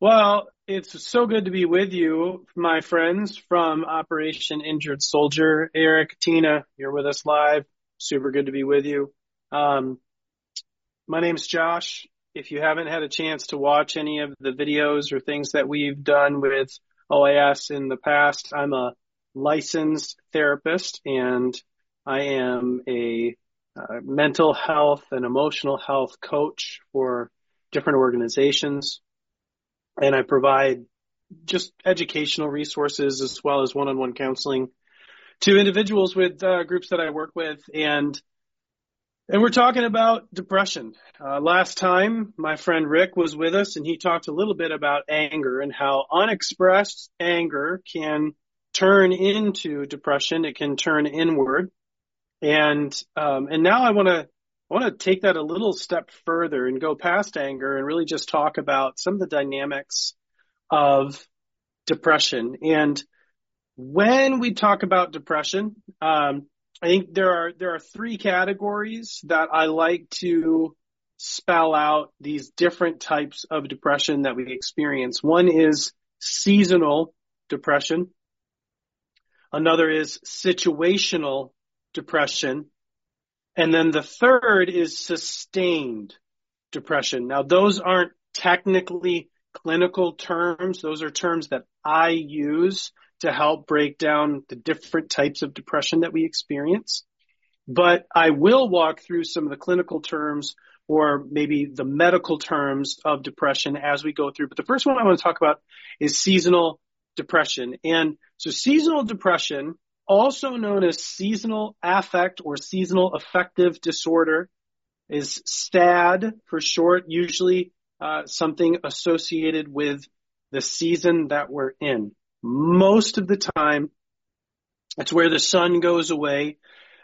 Well, it's so good to be with you, my friends from Operation Injured Soldier. Eric, Tina, you're with us live. Super good to be with you. Um, my name's Josh. If you haven't had a chance to watch any of the videos or things that we've done with OIS in the past, I'm a licensed therapist and I am a mental health and emotional health coach for different organizations. And I provide just educational resources as well as one-on-one counseling to individuals with groups that I work with. And we're talking about depression. Last time, my friend Rick was with us, and he talked a little bit about anger and how unexpressed anger can turn into depression. It can turn inward. And now I want to take that a little step further and go past anger and really just talk about some of the dynamics of depression. And when we talk about depression, I think there are three categories that I like to spell out these different types of depression that we experience. One is seasonal depression. Another is situational depression. And then the third is sustained depression. Now, those aren't technically clinical terms. Those are terms that I use to help break down the different types of depression that we experience. But I will walk through some of the clinical terms or maybe the medical terms of depression as we go through. But the first one I want to talk about is seasonal depression. And so seasonal depression, also known as seasonal affect or seasonal affective disorder, is STAD for short, usually something associated with the season that we're in. Most of the time, it's where the sun goes away.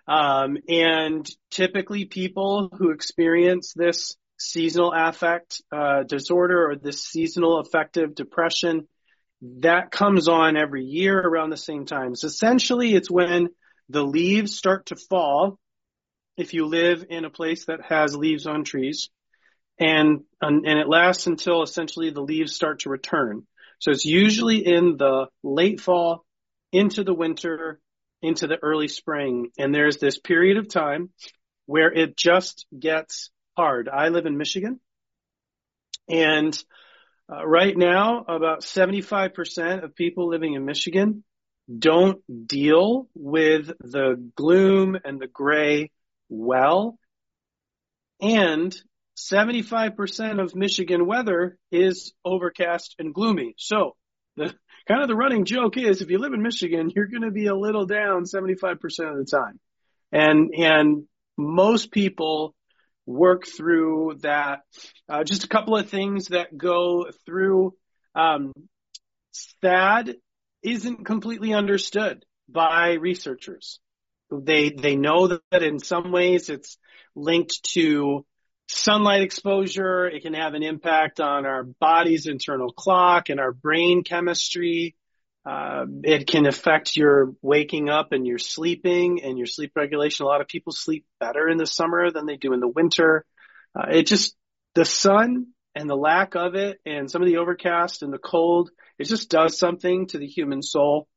And typically people who experience this seasonal affect disorder or this seasonal affective depression, that comes on every year around the same time. So essentially, it's when the leaves start to fall, if you live in a place that has leaves on trees, and it lasts until essentially the leaves start to return. So it's usually in the late fall, into the winter, into the early spring. And there's this period of time where it just gets hard. I live in Michigan, and right now, about 75% of people living in Michigan don't deal with the gloom and the gray well. And 75% of Michigan weather is overcast and gloomy. So the the running joke is if you live in Michigan, you're going to be a little down 75% of the time. And most people work through that. Just a couple of things that go through. STAD isn't completely understood by researchers. They know that in some ways it's linked to sunlight exposure. It can have an impact on our body's internal clock and our brain chemistry. It can affect your waking up and your sleeping and your sleep regulation. A lot of people sleep better in the summer than they do in the winter. The sun and the lack of it and some of the overcast and the cold, it just does something to the human soul.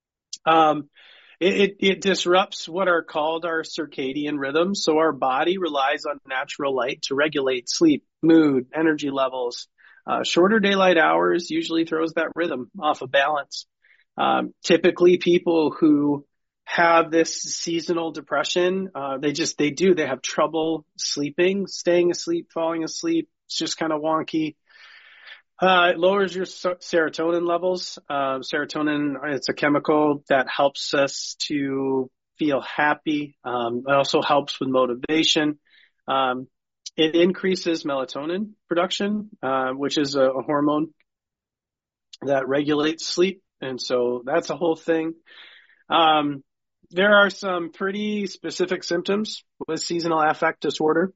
It disrupts what are called our circadian rhythms. So our body relies on natural light to regulate sleep, mood, energy levels. Shorter daylight hours usually throws that rhythm off of balance. Typically people who have this seasonal depression, they have trouble sleeping, staying asleep, falling asleep. It's just kind of wonky. It lowers your serotonin levels. Serotonin, it's a chemical that helps us to feel happy. It also helps with motivation. It increases melatonin production, which is a hormone that regulates sleep. And so that's a whole thing. There are some pretty specific symptoms with seasonal affect disorder.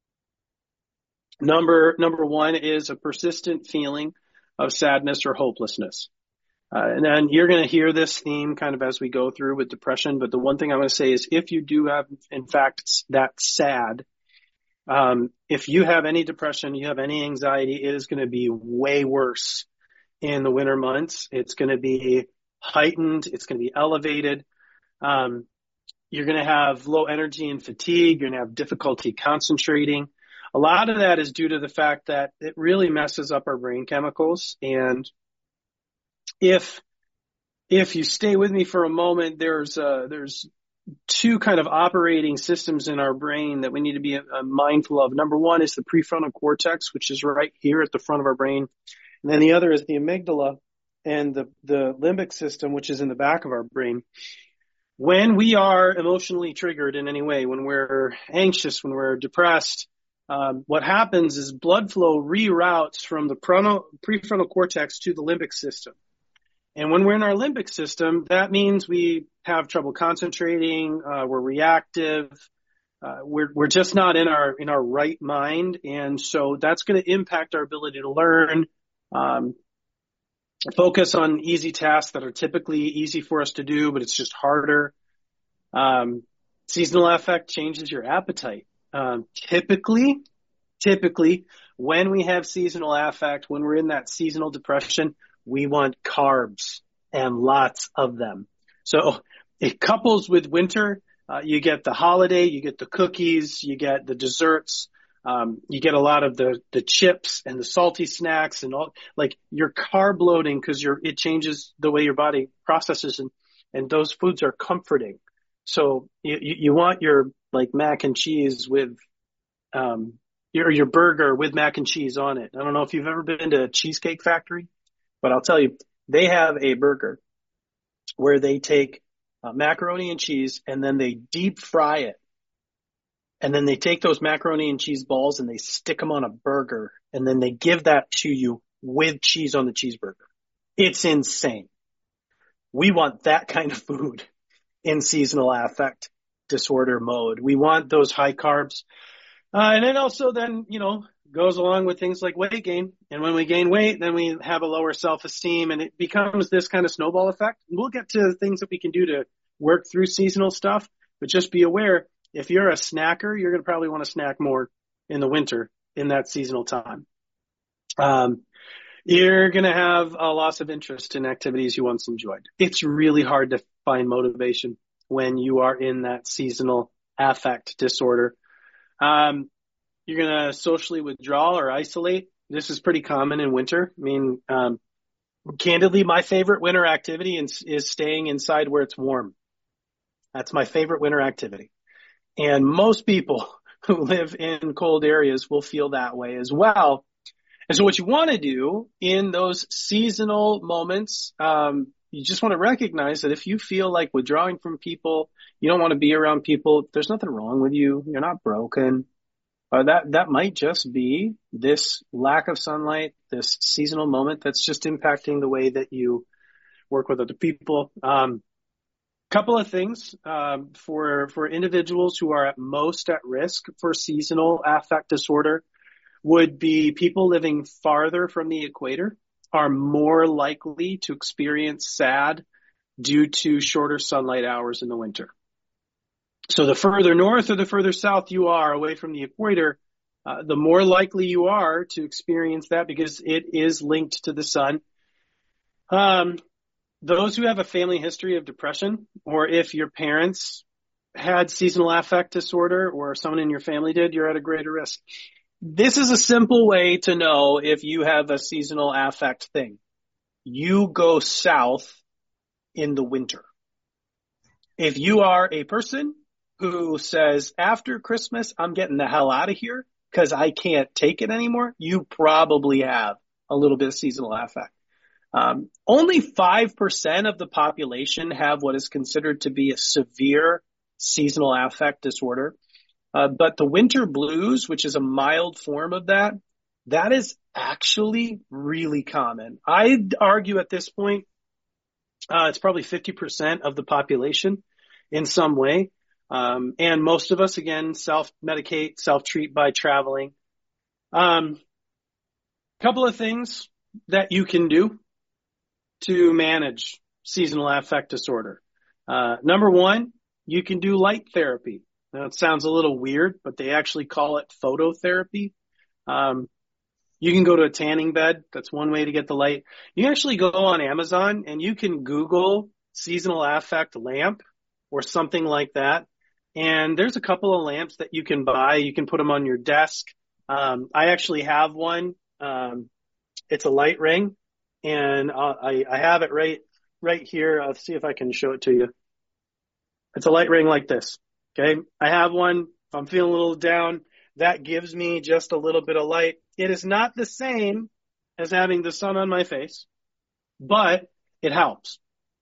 Number one is a persistent feeling of sadness or hopelessness. And then you're going to hear this theme kind of as we go through with depression. But the one thing I'm going to say is if you do have, in fact, that sad, if you have any depression, you have any anxiety, it is going to be way worse in the winter months. It's going to be heightened. It's going to be elevated. Um, you're going to have low energy and fatigue. You're going to have difficulty concentrating. A lot of that is due to the fact that it really messes up our brain chemicals. And if you stay with me for a moment, there's two kind of operating systems in our brain that we need to be mindful of. Number one is the prefrontal cortex, which is right here at the front of our brain. And then the other is the amygdala and the limbic system, which is in the back of our brain. When we are emotionally triggered in any way, when we're anxious, when we're depressed, what happens is blood flow reroutes from the prefrontal cortex to the limbic system. And when we're in our limbic system, that means we have trouble concentrating, we're reactive, we're just not in our right mind. And so that's going to impact our ability to learn, focus on easy tasks that are typically easy for us to do, but it's just harder. Seasonal affect changes your appetite. Typically, when we have seasonal affect, when we're in that seasonal depression, we want carbs and lots of them. So it couples with winter. You get the holiday, you get the cookies, you get the desserts, you get a lot of the chips and the salty snacks and all, like you're carb loading because it changes the way your body processes, and those foods are comforting. So you want your like mac and cheese with, your burger with mac and cheese on it. I don't know if you've ever been to a Cheesecake Factory, but I'll tell you, they have a burger where they take macaroni and cheese and then they deep fry it. And then they take those macaroni and cheese balls and they stick them on a burger. And then they give that to you with cheese on the cheeseburger. It's insane. We want that kind of food in seasonal affect disorder mode. We want those high carbs. And it also then, goes along with things like weight gain. And when we gain weight, then we have a lower self-esteem, and it becomes this kind of snowball effect. And we'll get to things that we can do to work through seasonal stuff, but just be aware, if you're a snacker, you're going to probably want to snack more in the winter in that seasonal time. You're going to have a loss of interest in activities you once enjoyed. It's really hard to find motivation when you are in that seasonal affect disorder. You're going to socially withdraw or isolate. This is pretty common in winter. I mean, candidly, my favorite winter activity is staying inside where it's warm. That's my favorite winter activity. And most people who live in cold areas will feel that way as well. And so what you want to do in those seasonal moments, you just want to recognize that if you feel like withdrawing from people, you don't want to be around people, there's nothing wrong with you. You're not broken. That might just be this lack of sunlight, this seasonal moment that's just impacting the way that you work with other people. Couple of things for individuals who are at most at risk for seasonal affect disorder would be people living farther from the equator are more likely to experience SAD due to shorter sunlight hours in the winter. So the further north or the further south you are away from the equator, the more likely you are to experience that because it is linked to the sun. Those who have a family history of depression, or if your parents had seasonal affect disorder or someone in your family did, you're at a greater risk. This is a simple way to know if you have a seasonal affect thing. You go south in the winter. If you are a person who says, after Christmas, I'm getting the hell out of here because I can't take it anymore, you probably have a little bit of seasonal affect. Only 5% of the population have what is considered to be a severe seasonal affect disorder. But the winter blues, which is a mild form of that is actually really common. I'd argue at this point, it's probably 50% of the population in some way. And most of us, again, self-medicate, self-treat by traveling. Couple of things that you can do to manage seasonal affect disorder. Number one, you can do light therapy. Now, it sounds a little weird, but they actually call it phototherapy. You can go to a tanning bed. That's one way to get the light. You can actually go on Amazon and you can Google seasonal affect lamp or something like that. And there's a couple of lamps that you can buy. You can put them on your desk. I actually have one. It's a light ring, and I have it right here. I'll see if I can show it to you. It's a light ring like this. Okay. I have one. If I'm feeling a little down, that gives me just a little bit of light. It is not the same as having the sun on my face, but it helps.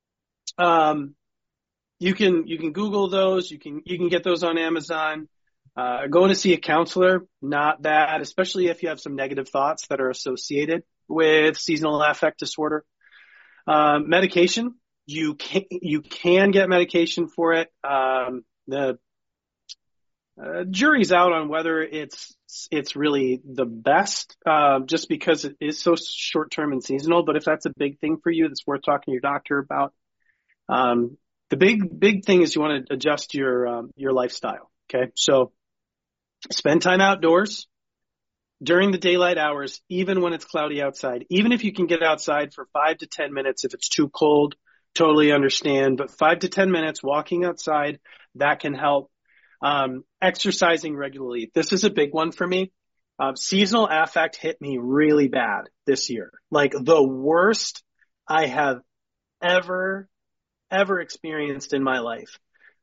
You can Google those. You can get those on Amazon. Going to see a counselor, not bad, especially if you have some negative thoughts that are associated with seasonal affect disorder. Medication, you can get medication for it. The jury's out on whether it's really the best, just because it is so short term and seasonal. But if that's a big thing for you, that's worth talking to your doctor about. The big thing is you want to adjust your lifestyle. Okay, so spend time outdoors during the daylight hours, even when it's cloudy outside. Even if you can get outside for 5 to 10 minutes, if it's too cold, totally understand. But 5 to 10 minutes walking outside, that can help. Exercising regularly. This is a big one for me. Seasonal affect hit me really bad this year. Like the worst I have ever experienced in my life.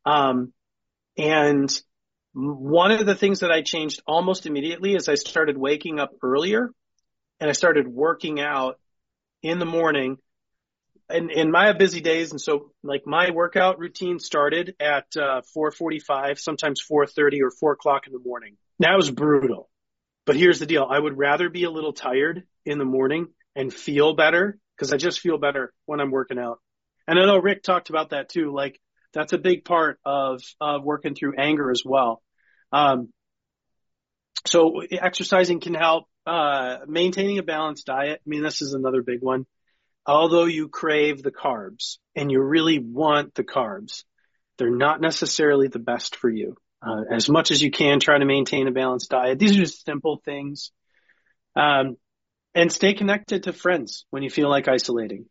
And one of the things that I changed almost immediately is I started waking up earlier and I started working out in the morning. And I have busy days, and so like my workout routine started at 4:45, sometimes 4:30 or 4 o'clock in the morning. That was brutal. But here's the deal. I would rather be a little tired in the morning and feel better, because I just feel better when I'm working out. And I know Rick talked about that too. Like that's a big part of working through anger as well. So exercising can help. Maintaining a balanced diet. I mean, this is another big one. Although you crave the carbs and you really want the carbs, they're not necessarily the best for you. As much as you can, try to maintain a balanced diet. These are just simple things. And stay connected to friends when you feel like isolating.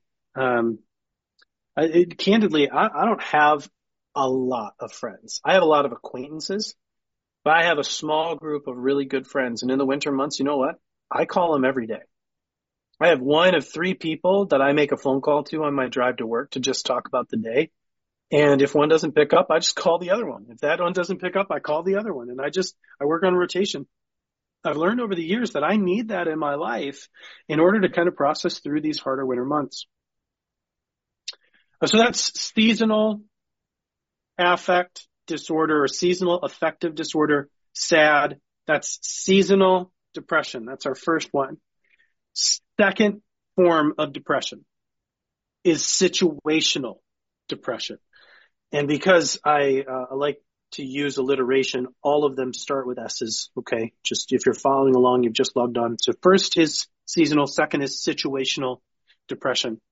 Candidly, I don't have a lot of friends. I have a lot of acquaintances, but I have a small group of really good friends. And in the winter months, you know what? I call them every day. I have one of 3 people that I make a phone call to on my drive to work to just talk about the day. And if one doesn't pick up, I just call the other one. If that one doesn't pick up, I call the other one. And I work on rotation. I've learned over the years that I need that in my life in order to kind of process through these harder winter months. So that's seasonal affect disorder or seasonal affective disorder, SAD. That's seasonal depression. That's our first one. Second form of depression is situational depression. And because I like to use alliteration, all of them start with S's, okay? Just if you're following along, you've just logged on. So first is seasonal, second is situational depression.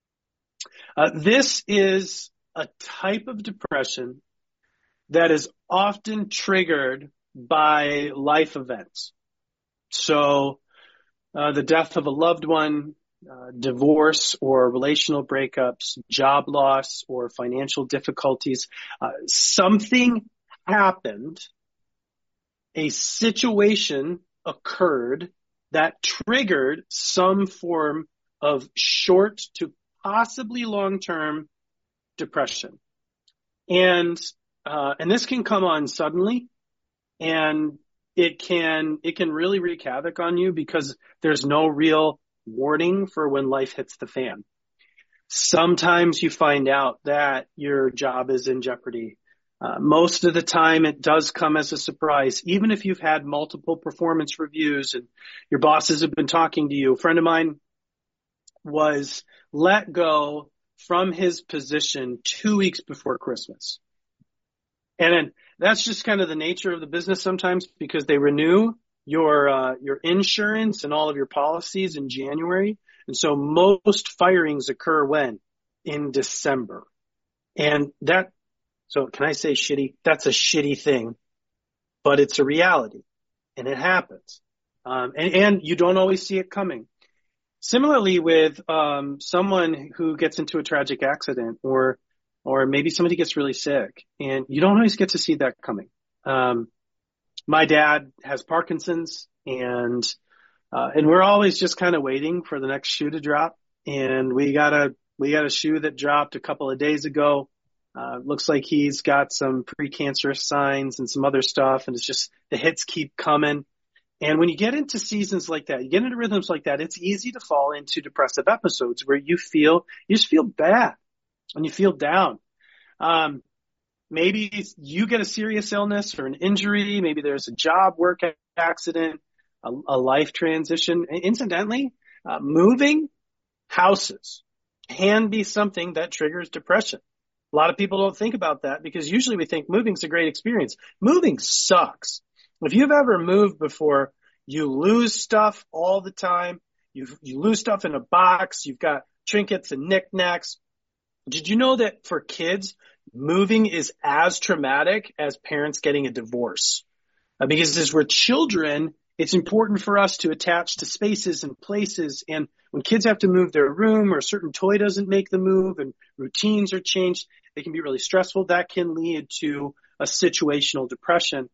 This is a type of depression that is often triggered by life events. So the death of a loved one, divorce or relational breakups, job loss or financial difficulties. Something happened, a situation occurred that triggered some form of short to possibly long-term depression. And this can come on suddenly, and it can really wreak havoc on you because there's no real warning for when life hits the fan. Sometimes you find out that your job is in jeopardy. Most of the time it does come as a surprise, even if you've had multiple performance reviews and your bosses have been talking to you. A friend of mine was let go from his position 2 weeks before Christmas. And then that's just kind of the nature of the business sometimes, because they renew your insurance and all of your policies in January. And so most firings occur when? In December. And so can I say shitty? That's a shitty thing, but it's a reality and it happens. And you don't always see it coming. Similarly with someone who gets into a tragic accident, or maybe somebody gets really sick, and you don't always get to see that coming. My dad has Parkinson's, and we're always just kind of waiting for the next shoe to drop. And we got a shoe that dropped a couple of days ago. Looks like he's got some precancerous signs and some other stuff, and it's just the hits keep coming. And when you get into seasons like that, you get into rhythms like that, it's easy to fall into depressive episodes where you just feel bad and you feel down. Maybe you get a serious illness or an injury. Maybe there's a job work accident, a life transition. Incidentally, moving houses can be something that triggers depression. A lot of people don't think about that because usually we think moving's a great experience. Moving sucks. If you've ever moved before, you lose stuff all the time. You lose stuff in a box. You've got trinkets and knickknacks. Did you know that for kids, moving is as traumatic as parents getting a divorce? Because as we're children, it's important for us to attach to spaces and places. And when kids have to move their room or a certain toy doesn't make the move and routines are changed, it can be really stressful. That can lead to a situational depression.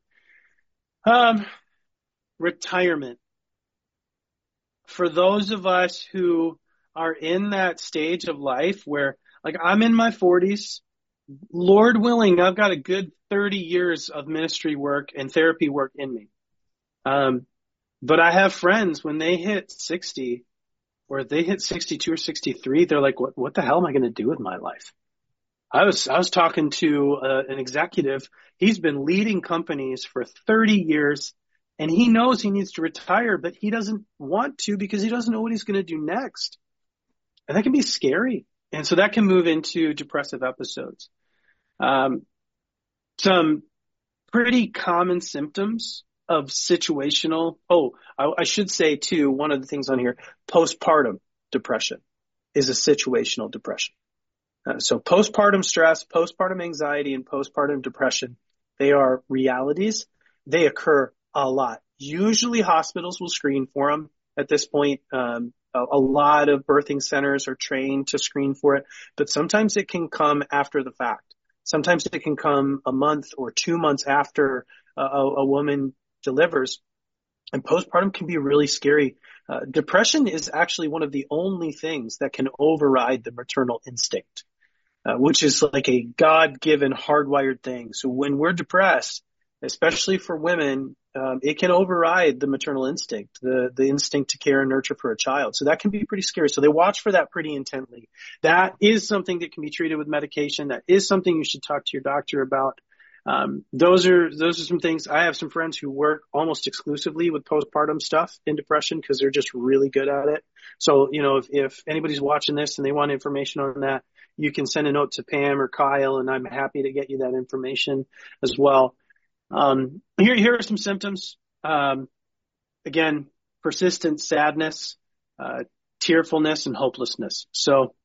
Retirement. For those of us who are in that stage of life where, like, I'm in my 40s, Lord willing, I've got a good 30 years of ministry work and therapy work in me. But I have friends when they hit 60 or they hit 62 or 63, they're like, what the hell am I going to do with my life? I was talking to an executive. He's been leading companies for 30 years. And he knows he needs to retire, but he doesn't want to because he doesn't know what he's going to do next. And that can be scary. And so that can move into depressive episodes. Some pretty common symptoms of situational. I should say too, one of the things on here, postpartum depression is a situational depression. So postpartum stress, postpartum anxiety, and postpartum depression, they are realities. They occur a lot. Usually hospitals will screen for them at this point. A lot of birthing centers are trained to screen for it, but sometimes it can come after the fact. Sometimes it can come a month or 2 months after a woman delivers. And postpartum can be really scary. Depression is actually one of the only things that can override the maternal instinct, which is like a God-given hardwired thing. So when we're depressed, especially for women, it can override the maternal instinct, the instinct to care and nurture for a child. So that can be pretty scary. So they watch for that pretty intently. That is something that can be treated with medication. That is something you should talk to your doctor about. Those are some things. I have some friends who work almost exclusively with postpartum stuff in depression because they're just really good at it. So, if anybody's watching this and they want information on that, you can send a note to Pam or Kyle, and I'm happy to get you that information as well. Here are some symptoms. Again, persistent sadness, tearfulness, and hopelessness. So,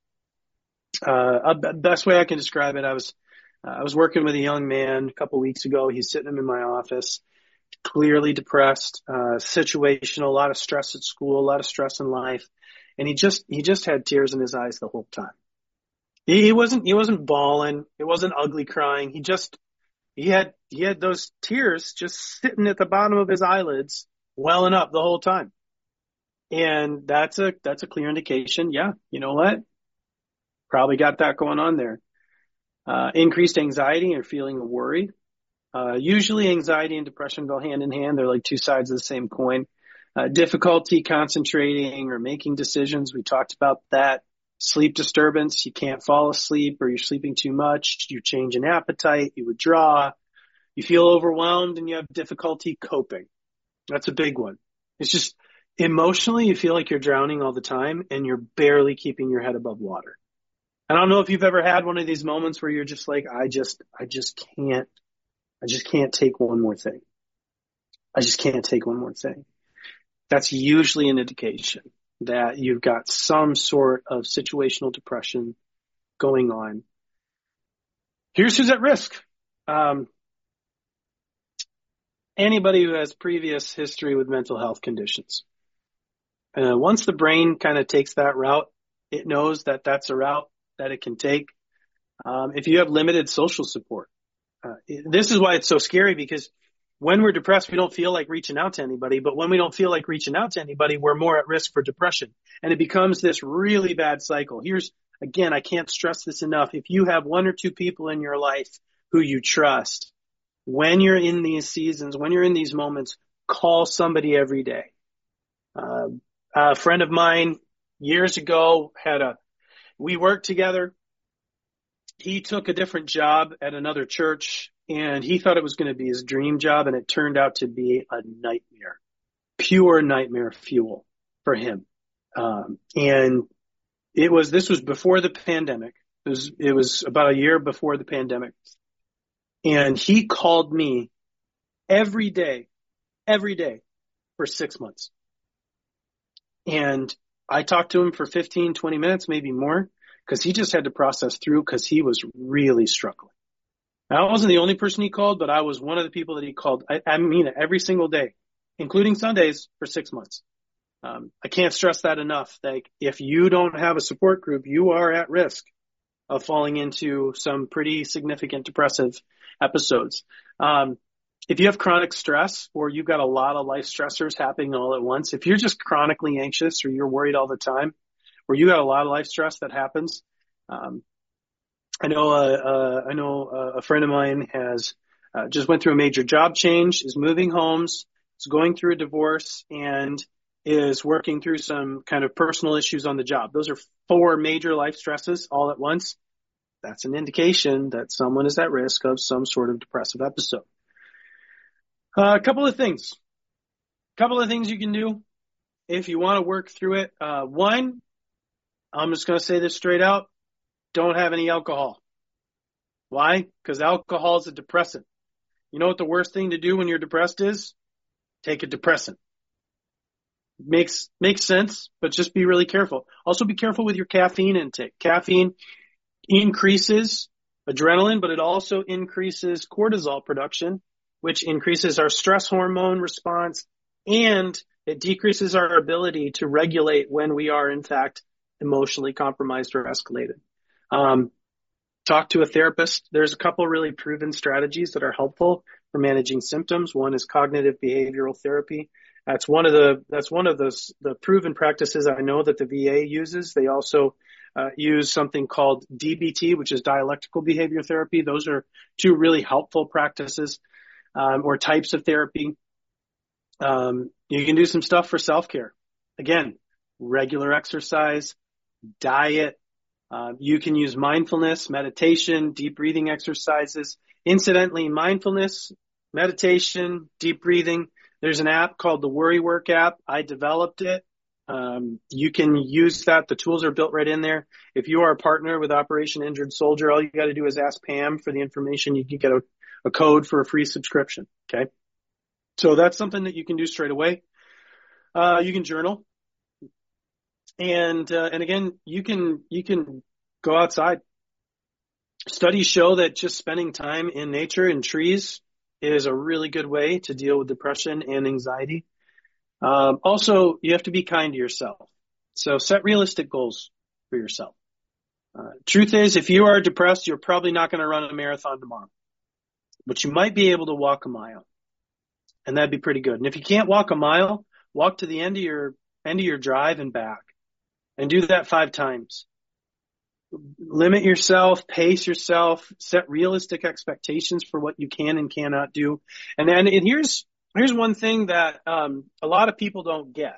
best way I can describe it, I was working with a young man a couple weeks ago. He's sitting in my office, clearly depressed, situational, a lot of stress at school, a lot of stress in life. And he just had tears in his eyes the whole time. He wasn't bawling. It wasn't ugly crying. He had those tears just sitting at the bottom of his eyelids, welling up the whole time. And that's a clear indication. Yeah, you know what? Probably got that going on there. Increased anxiety or feeling of worry. Usually anxiety and depression go hand in hand. They're like two sides of the same coin. Difficulty concentrating or making decisions. We talked about that. Sleep disturbance. You can't fall asleep or you're sleeping too much. You change in appetite. You withdraw. You feel overwhelmed and you have difficulty coping. That's a big one. It's just emotionally you feel like you're drowning all the time and you're barely keeping your head above water. I don't know if you've ever had one of these moments where you're just like, I just can't take one more thing. I just can't take one more thing. That's usually an indication that you've got some sort of situational depression going on. Here's who's at risk. anybody who has previous history with mental health conditions. Once the brain kind of takes that route, it knows that that's a route that it can take. If you have limited social support, this is why it's so scary, because when we're depressed, we don't feel like reaching out to anybody. But when we don't feel like reaching out to anybody, we're more at risk for depression. And it becomes this really bad cycle. Again, I can't stress this enough. If you have one or two people in your life who you trust, when you're in these seasons, when you're in these moments, call somebody every day. A friend of mine years ago we worked together. He took a different job at another church, and he thought it was going to be his dream job, and it turned out to be a nightmare, pure nightmare fuel for him. And this was before the pandemic. It was about a year before the pandemic. And he called me every day for 6 months. And I talked to him for 15, 20 minutes, maybe more, because he just had to process through, because he was really struggling. Now, I wasn't the only person he called, but I was one of the people that he called. I mean it, every single day, including Sundays, for 6 months. I can't stress that enough. Like, if you don't have a support group, you are at risk of falling into some pretty significant depressive episodes. If you have chronic stress, or you've got a lot of life stressors happening all at once, if you're just chronically anxious, or you're worried all the time, or you got a lot of life stress that happens, I know a friend of mine has just went through a major job change, is moving homes, is going through a divorce, and is working through some kind of personal issues on the job. Those are 4 major life stresses all at once. That's an indication that someone is at risk of some sort of depressive episode. A couple of things you can do if you want to work through it. One, I'm just going to say this straight out: don't have any alcohol. Why? Because alcohol is a depressant. You know what the worst thing to do when you're depressed is? Take a depressant. Makes sense, but just be really careful. Also, be careful with your caffeine intake. Caffeine increases adrenaline, but it also increases cortisol production, which increases our stress hormone response, and it decreases our ability to regulate when we are, in fact, emotionally compromised or escalated. Talk to a therapist. There's a couple really proven strategies that are helpful for managing symptoms. One is cognitive behavioral therapy. That's one of the proven practices I know that the VA uses. They also use something called DBT, which is dialectical behavior therapy. Those are 2 really helpful practices or types of therapy. You can do some stuff for self-care. Again, regular exercise, diet. You can use mindfulness, meditation, deep breathing exercises. Incidentally, mindfulness, meditation, deep breathing. There's an app called the Worry Work app. I developed it. You can use that. The tools are built right in there. If you are a partner with Operation Injured Soldier, all you got to do is ask Pam for the information. You can get a code for a free subscription. Okay. So that's something that you can do straight away. You can journal. And again, you can go outside. Studies show that just spending time in nature, in trees, is a really good way to deal with depression and anxiety. Also, you have to be kind to yourself. So set realistic goals for yourself. Truth is, if you are depressed, you're probably not going to run a marathon tomorrow, but you might be able to walk a mile, and that'd be pretty good. And if you can't walk a mile, walk to the end of your drive and back, and do that 5 times. Limit yourself, pace yourself, set realistic expectations for what you can and cannot do. And here's one thing that a lot of people don't get.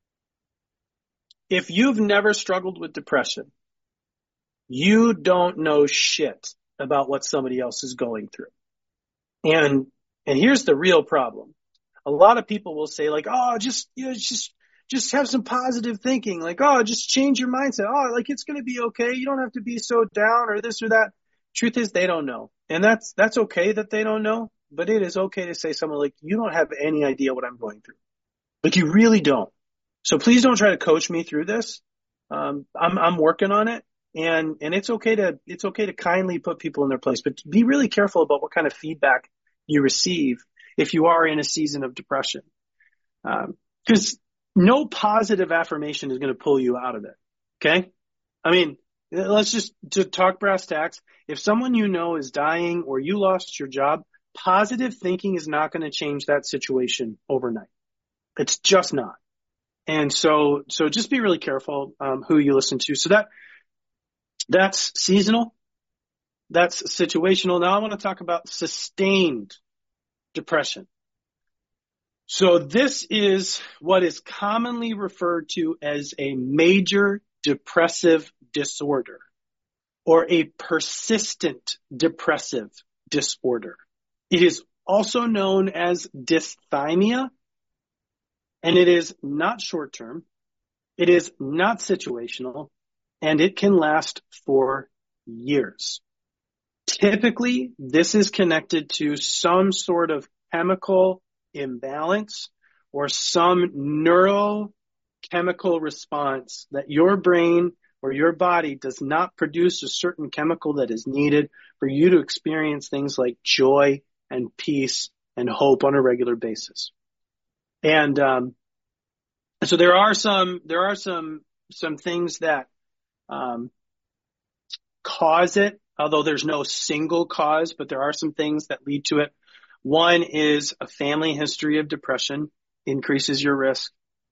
If you've never struggled with depression, you don't know shit about what somebody else is going through. And here's the real problem. A lot of people will say, like, oh, just have some positive thinking. Like, oh, just change your mindset. Oh, like, it's going to be okay. You don't have to be so down or this or that. Truth is, they don't know. And that's okay that they don't know, but it is okay to say something like, you don't have any idea what I'm going through. Like, you really don't. So please don't try to coach me through this. I'm working on it, and it's okay to kindly put people in their place, but be really careful about what kind of feedback you receive. if you are in a season of depression. Because no positive affirmation is going to pull you out of it. Okay? I mean, let's just to talk brass tacks. If someone you know is dying or you lost your job, positive thinking is not going to change that situation overnight. It's just not. And so just be really careful who you listen to. So that's seasonal. That's situational. Now I want to talk about sustained depression. So this is what is commonly referred to as a major depressive disorder or a persistent depressive disorder. It is also known as dysthymia, and it is not short-term, it is not situational, and it can last for years. Typically, this is connected to some sort of chemical imbalance or some neurochemical response that your brain or your body does not produce a certain chemical that is needed for you to experience things like joy and peace and hope on a regular basis. And so there are some things that cause it, although there's no single cause, but there are some things that lead to it. One is a family history of depression increases your risk.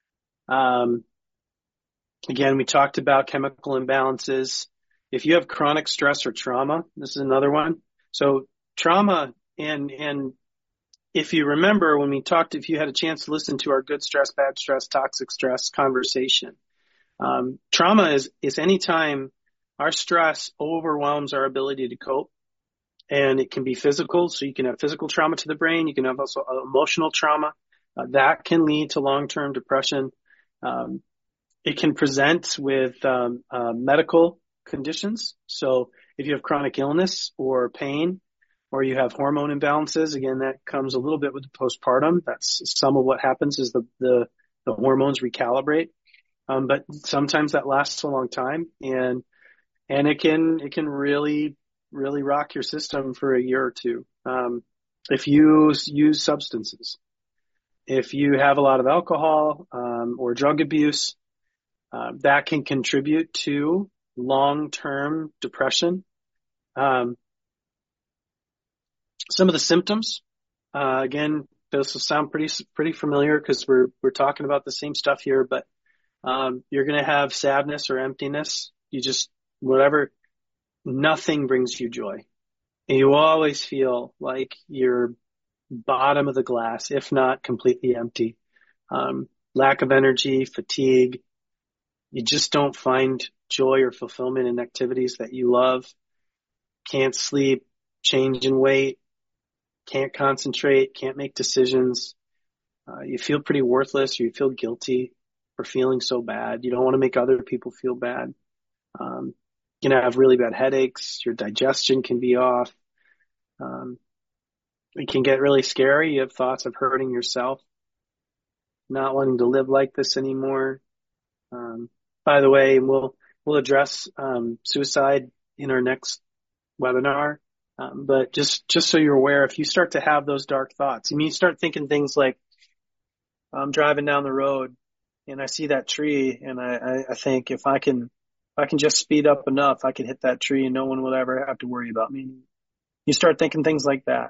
Again, we talked about chemical imbalances. If you have chronic stress or trauma, this is another one. So trauma, and if you remember when we talked, if you had a chance to listen to our good stress, bad stress, toxic stress conversation, trauma is any time our stress overwhelms our ability to cope. And it can be physical, so you can have physical trauma to the brain. You can have also emotional trauma. That can lead to long-term depression. It can present with medical conditions. So if you have chronic illness or pain, or you have hormone imbalances, again, that comes a little bit with the postpartum. That's some of what happens is the hormones recalibrate. But sometimes that lasts a long time, and it can really rock your system for a year or two. If you use substances, if you have a lot of alcohol or drug abuse, that can contribute to long-term depression. Some of the symptoms, again, this will sound pretty familiar because we're talking about the same stuff here, but you're going to have sadness or emptiness. You just nothing brings you joy. And you always feel like you're bottom of the glass, if not completely empty. Lack of energy, fatigue. You just don't find joy or fulfillment in activities that you love. Can't sleep, change in weight, can't concentrate, can't make decisions. You feel pretty worthless. You feel guilty for feeling so bad. You don't want to make other people feel bad. You're going to have really bad headaches. Your digestion can be off. It can get really scary. You have thoughts of hurting yourself, not wanting to live like this anymore. By the way, we'll address suicide in our next webinar. But just so you're aware, if you start to have those dark thoughts, I mean, you start thinking things like, I'm driving down the road and I see that tree and I think if I can just speed up enough, I can hit that tree and no one will ever have to worry about me. You start thinking things like that.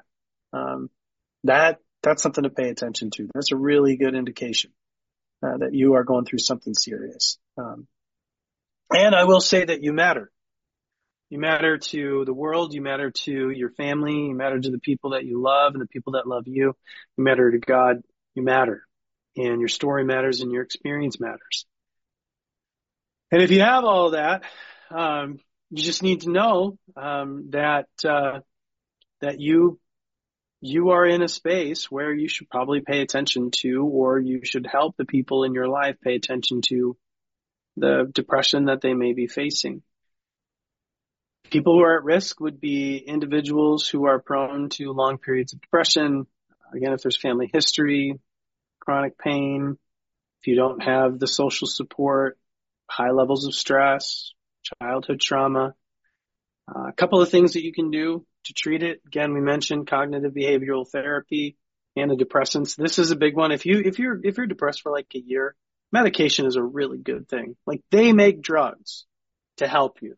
That's something to pay attention to. That's a really good indication that you are going through something serious. And I will say that you matter. You matter to the world. You matter to your family. You matter to the people that you love and the people that love you. You matter to God. You matter. And your story matters and your experience matters. And if you have all of that, you just need to know that you are in a space where you should probably pay attention to, or you should help the people in your life pay attention to the depression that they may be facing. People who are at risk would be individuals who are prone to long periods of depression. Again, if there's family history, chronic pain, if you don't have the social support, high levels of stress, childhood trauma. A couple of things that you can do to treat it. Again, we mentioned cognitive behavioral therapy. antidepressants. This is a big one. If you're depressed for like a year, medication is a really good thing. Like they make drugs to help you.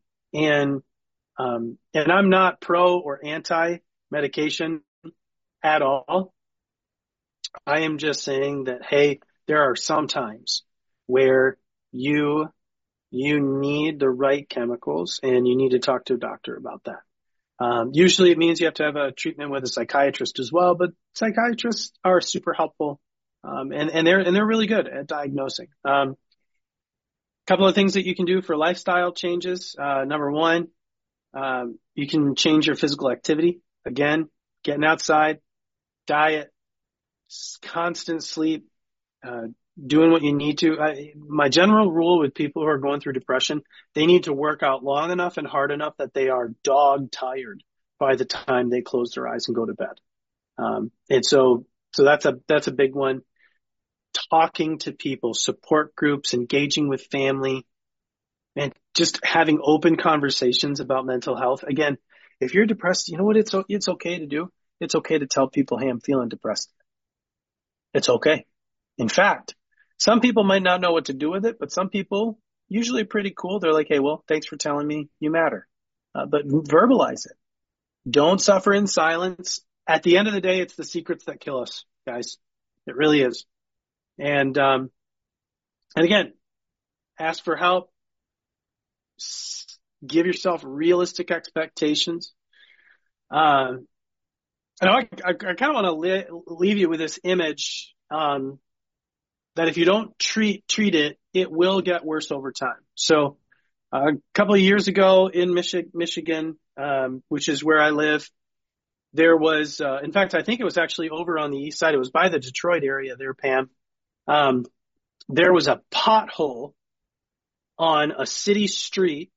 And I'm not pro or anti medication at all. I am just saying that, hey, there are some times where you you need the right chemicals and you need to talk to a doctor about that. Usually it means you have to have a treatment with a psychiatrist as well, but psychiatrists are super helpful. And they're really good at diagnosing. Couple of things that you can do for lifestyle changes. Number one, you can change your physical activity. Again, getting outside, diet, constant sleep, uh, doing what you need to. My general rule with people who are going through depression, they need to work out long enough and hard enough that they are dog tired by the time they close their eyes and go to bed. And so that's a big one. Talking to people, support groups, engaging with family, and just having open conversations about mental health. Again, if you're depressed, you know what it's okay to do? It's okay to tell people, hey, I'm feeling depressed. It's okay. In fact, some people might not know what to do with it, but some people usually pretty cool. They're like, hey, well, thanks for telling me you matter. But verbalize it. Don't suffer in silence. At the end of the day, it's the secrets that kill us, guys. It really is. And again, ask for help. Give yourself realistic expectations. And I kind of want to leave you with this image that if you don't treat it, it will get worse over time. So a couple of years ago in Michigan, which is where I live, there was, in fact, I think it was actually over on the east side. It was by the Detroit area there, Pam. There was a pothole on a city street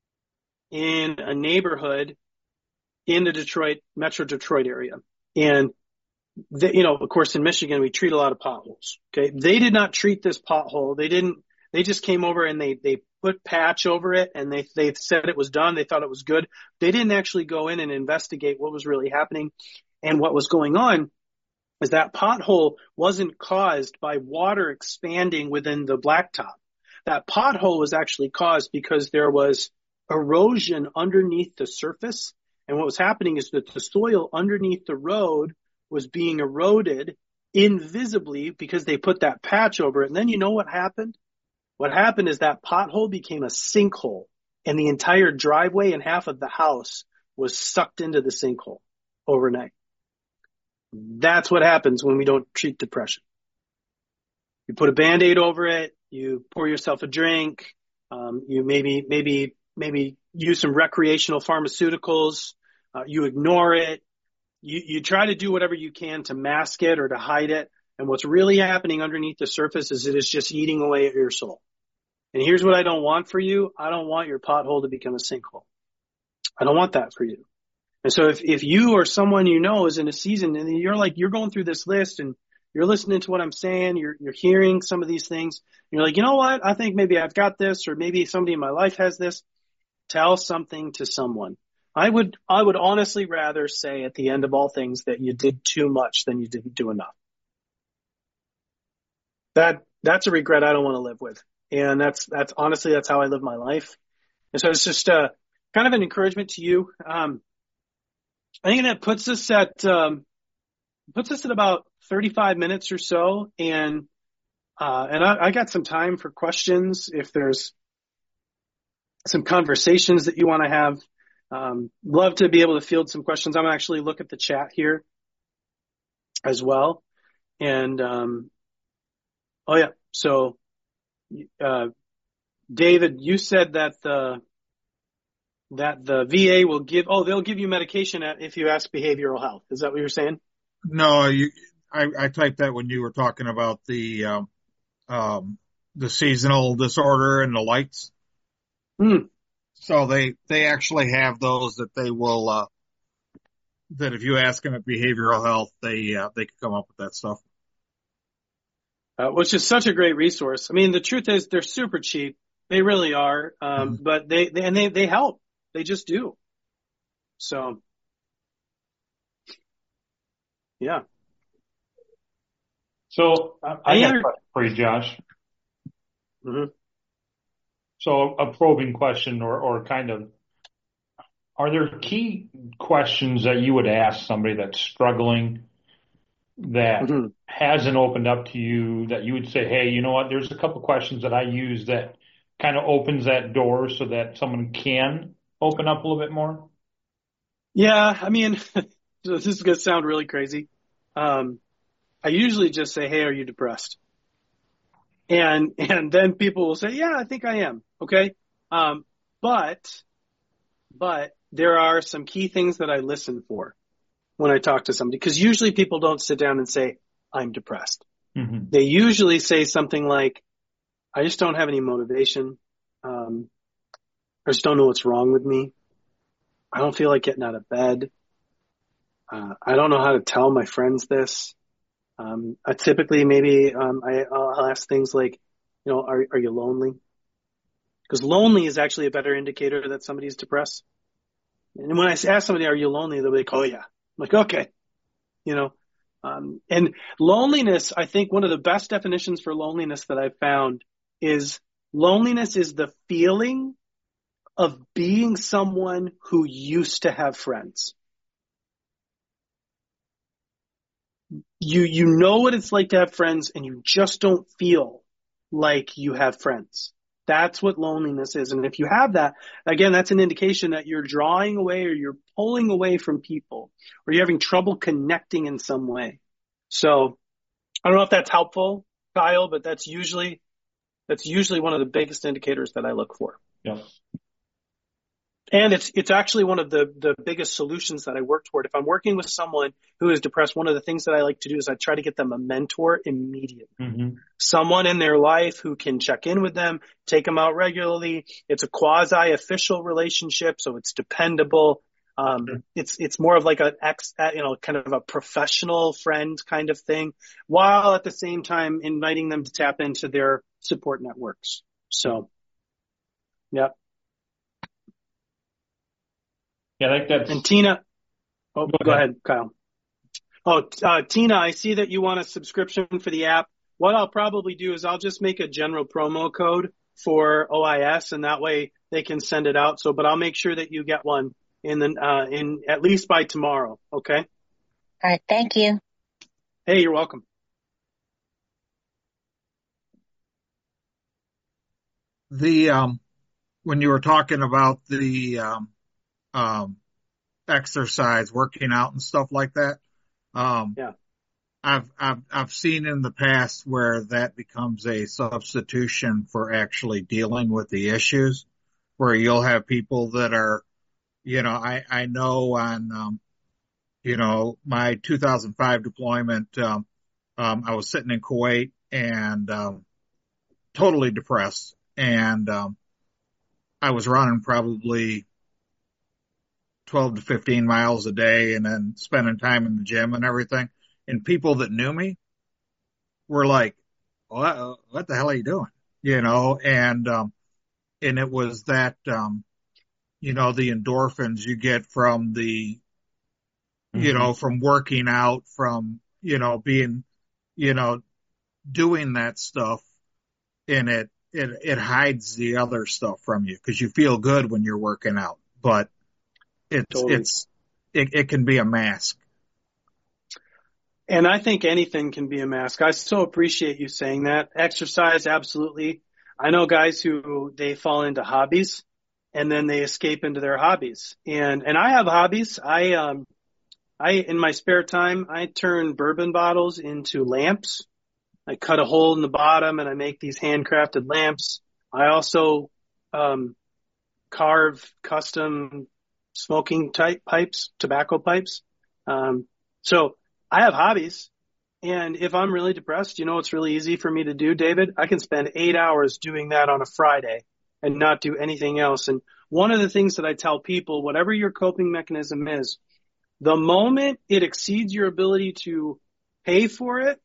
in a neighborhood in the Metro Detroit area. And of course, in Michigan, we treat a lot of potholes. Okay. They did not treat this pothole. They just came over and they put patch over it and they said it was done. They thought it was good. They didn't actually go in and investigate what was really happening. And what was going on is that pothole wasn't caused by water expanding within the blacktop. That pothole was actually caused because there was erosion underneath the surface. And what was happening is that the soil underneath the road was being eroded invisibly because they put that patch over it. And then you know what happened? What happened is that pothole became a sinkhole and the entire driveway and half of the house was sucked into the sinkhole overnight. That's what happens when we don't treat depression. You put a Band-Aid over it, you pour yourself a drink, you maybe use some recreational pharmaceuticals, you ignore it, you try to do whatever you can to mask it or to hide it. And what's really happening underneath the surface is it is just eating away at your soul. And here's what I don't want for you. I don't want your pothole to become a sinkhole. I don't want that for you. And so if you or someone you know is in a season and you're going through this list and you're listening to what I'm saying, you're hearing some of these things, and you're like, you know what? I think maybe I've got this, or maybe somebody in my life has this. Tell something to someone. I would honestly rather say at the end of all things that you did too much than you didn't do enough. That's a regret I don't want to live with. And that's honestly, that's how I live my life. And so it's just kind of an encouragement to you. I think that puts us at about 35 minutes or so, and I got some time for questions if there's some conversations that you want to have. Love to be able to field some questions. I'm actually look at the chat here as well, and so David, you said that the VA will they'll give you medication if you ask behavioral health. Is that what you're saying? No, I typed that when you were talking about the seasonal disorder and the lights. So they actually have those that they will, that if you ask them at behavioral health, they can come up with that stuff. Which is such a great resource. I mean, the truth is they're super cheap. They really are. But they help. They just do. So, yeah. So I got a question for you, Josh. Mm-hmm. So a probing question or kind of, are there key questions that you would ask somebody that's struggling that Mm-hmm. hasn't opened up to you that you would say, hey, you know what, there's a couple questions that I use that kind of opens that door so that someone can open up a little bit more? Yeah, I mean, this is going to sound really crazy. I usually just say, "Hey, are you depressed?" And then people will say, "Yeah, I think I am." Okay. Um, but there are some key things that I listen for when I talk to somebody, because usually people don't sit down and say, "I'm depressed." Mm-hmm. They usually say something like, "I just don't have any motivation. I just don't know what's wrong with me. I don't feel like getting out of bed. I don't know how to tell my friends this." I typically I'll ask things like, are you lonely? Because lonely is actually a better indicator that somebody's depressed. And when I ask somebody, are you lonely? They'll be like, oh yeah. I'm like, okay, you know. And loneliness, I think one of the best definitions for loneliness that I've found is loneliness is the feeling of being someone who used to have friends. You know what it's like to have friends and you just don't feel like you have friends. That's what loneliness is. And if you have that, again, that's an indication that you're drawing away or you're pulling away from people or you're having trouble connecting in some way. So I don't know if that's helpful, Kyle, but that's usually one of the biggest indicators that I look for. Yeah. And it's actually one of the biggest solutions that I work toward. If I'm working with someone who is depressed, one of the things that I like to do is I try to get them a mentor immediately. Mm-hmm. Someone in their life who can check in with them, take them out regularly. It's a quasi-official relationship, so it's dependable. It's more of like kind of a professional friend kind of thing, while at the same time inviting them to tap into their support networks. So, yeah. Yeah, I think that's. And Tina, go ahead, Kyle. Oh, Tina, I see that you want a subscription for the app. What I'll probably do is I'll just make a general promo code for OIS, and that way they can send it out. But I'll make sure that you get one in at least by tomorrow. Okay. All right. Thank you. Hey, you're welcome. When you were talking about the exercise, working out and stuff like that. Yeah. I've seen in the past where that becomes a substitution for actually dealing with the issues, where you'll have people that are, I know on, my 2005 deployment, I was sitting in Kuwait and, totally depressed. And, I was running probably 12 to 15 miles a day and then spending time in the gym and everything. And people that knew me were like, what the hell are you doing? And it was that, the endorphins you get from the, from working out, from, being, doing that stuff, and it hides the other stuff from you because you feel good when you're working out, but it can be a mask. And I think anything can be a mask. I so appreciate you saying that. Exercise, absolutely. I know guys who they fall into hobbies and then they escape into their hobbies. And I have hobbies. I in my spare time, I turn bourbon bottles into lamps. I cut a hole in the bottom and I make these handcrafted lamps. I also carve custom smoking type pipes, tobacco pipes. So I have hobbies. And if I'm really depressed, it's really easy for me to do, David. I can spend 8 hours doing that on a Friday and not do anything else. And one of the things that I tell people, whatever your coping mechanism is, the moment it exceeds your ability to pay for it,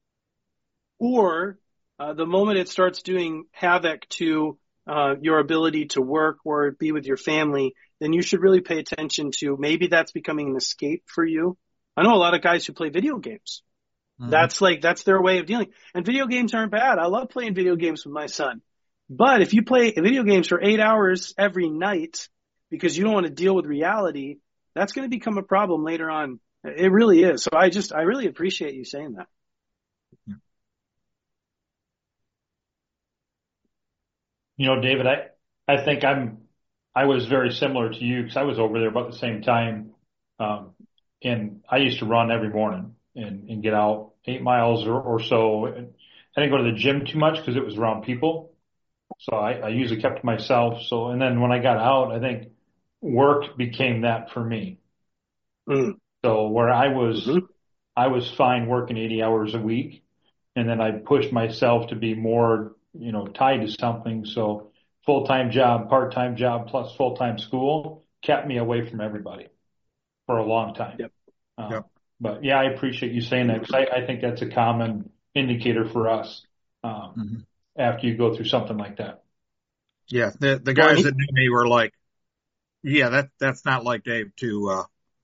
or the moment it starts doing havoc to your ability to work or be with your family, then you should really pay attention to maybe that's becoming an escape for you. I know a lot of guys who play video games. That's their way of dealing. And video games aren't bad. I love playing video games with my son. But if you play video games for 8 hours every night because you don't want to deal with reality, that's going to become a problem later on. It really is. So I really appreciate you saying that. David, I think I was very similar to you because I was over there about the same time. And I used to run every morning and get out 8 miles or so. And I didn't go to the gym too much because it was around people. So I usually kept to myself. And then when I got out, I think work became that for me. So where I was fine working 80 hours a week, and then I pushed myself to be more, tied to something. So full-time job, part-time job, plus full-time school kept me away from everybody for a long time. Yep. But yeah, I appreciate you saying that because I think that's a common indicator for us after you go through something like that. Yeah, the guys that knew me were like, yeah, that's not like Dave to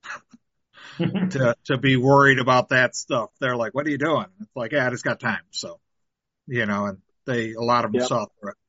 be worried about that stuff. They're like, what are you doing? It's like, yeah, I just got time. So, and a lot of them saw through it.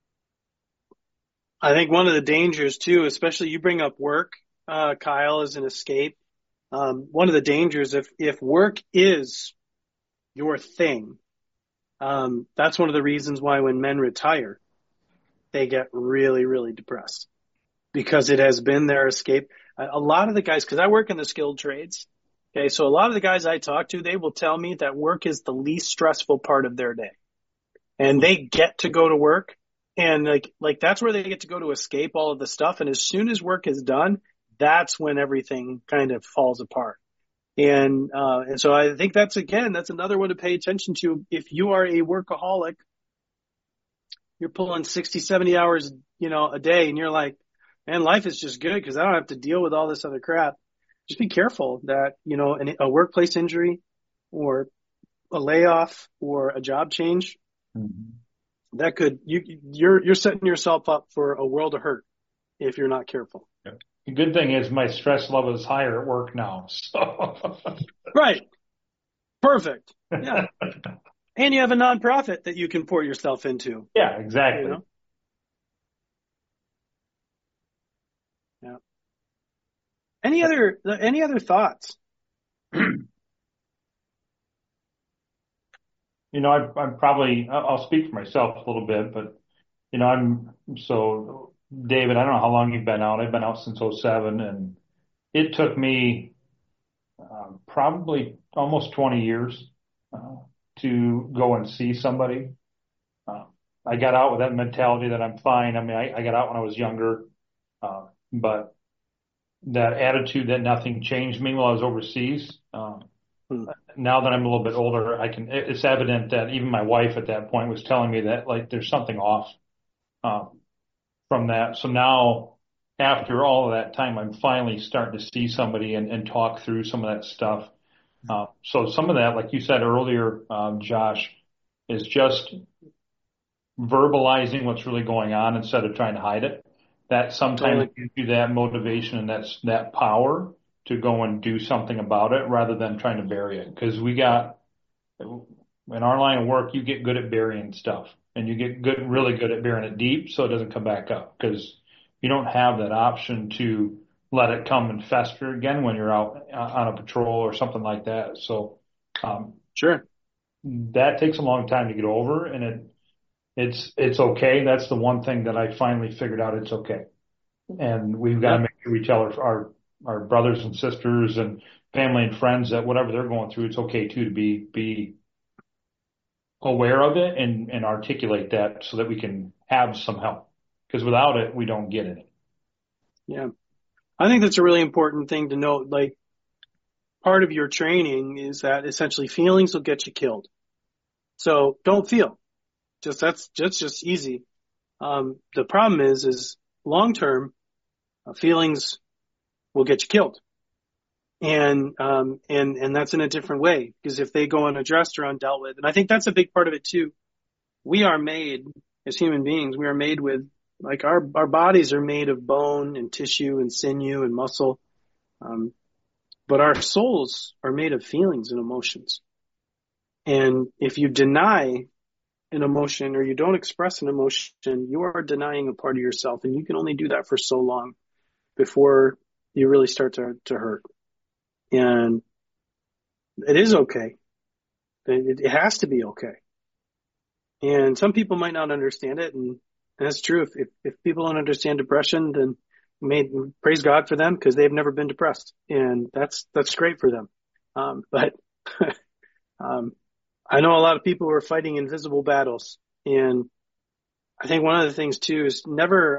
I think one of the dangers too, especially you bring up work, Kyle, as an escape. One of the dangers if work is your thing, that's one of the reasons why when men retire, they get really, really depressed because it has been their escape. A lot of the guys, because I work in the skilled trades, okay, so a lot of the guys I talk to, they will tell me that work is the least stressful part of their day. And they get to go to work and like that's where they get to go to escape all of the stuff. And as soon as work is done, that's when everything kind of falls apart. And so I think that's another one to pay attention to. If you are a workaholic, you're pulling 60, 70 hours, a day, and you're like, man, life is just good because I don't have to deal with all this other crap. Just be careful that, a workplace injury or a layoff or a job change, that you're setting yourself up for a world of hurt if you're not careful. Yeah. The good thing is my stress level is higher at work now. So. Right. Perfect. Yeah. And you have a nonprofit that you can pour yourself into. Yeah, exactly. Yeah. Any other thoughts? I'll speak for myself a little bit, but, David, I don't know how long you've been out. I've been out since '07, and it took me probably almost 20 years to go and see somebody. I got out with that mentality that I'm fine. I mean, I got out when I was younger, but that attitude that nothing changed me while I was overseas. Now that I'm a little bit older, it's evident that even my wife at that point was telling me that like there's something off from that. So now after all of that time, I'm finally starting to see somebody and talk through some of that stuff. So some of that, like you said earlier, Josh, is just verbalizing what's really going on instead of trying to hide it. That sometimes gives you that motivation and that power to go and do something about it rather than trying to bury it. Because in our line of work, you get good at burying stuff and you get really good at burying it deep so it doesn't come back up because you don't have that option to let it come and fester again when you're out on a patrol or something like that. So, sure, that takes a long time to get over, and it's okay. That's the one thing that I finally figured out. It's okay, and we've got to make sure we tell our brothers and sisters and family and friends that whatever they're going through, it's okay too to be aware of it and articulate that so that we can have some help. Because without it, we don't get any. Yeah. I think that's a really important thing to note. Like, part of your training is that essentially feelings will get you killed. So don't feel. That's just easy. The problem is long term, feelings will get you killed. And that's in a different way because if they go unaddressed or undealt with, and I think that's a big part of it too. We are made as human beings, we are made with, like our bodies are made of bone and tissue and sinew and muscle. But our souls are made of feelings and emotions. And if you deny an emotion or you don't express an emotion, you are denying a part of yourself. And you can only do that for so long before you really start to hurt. And it is okay. It has to be okay. And some people might not understand it. And that's true. If people don't understand depression, then praise God for them because they've never been depressed. And that's great for them. But I know a lot of people who are fighting invisible battles. And I think one of the things too is never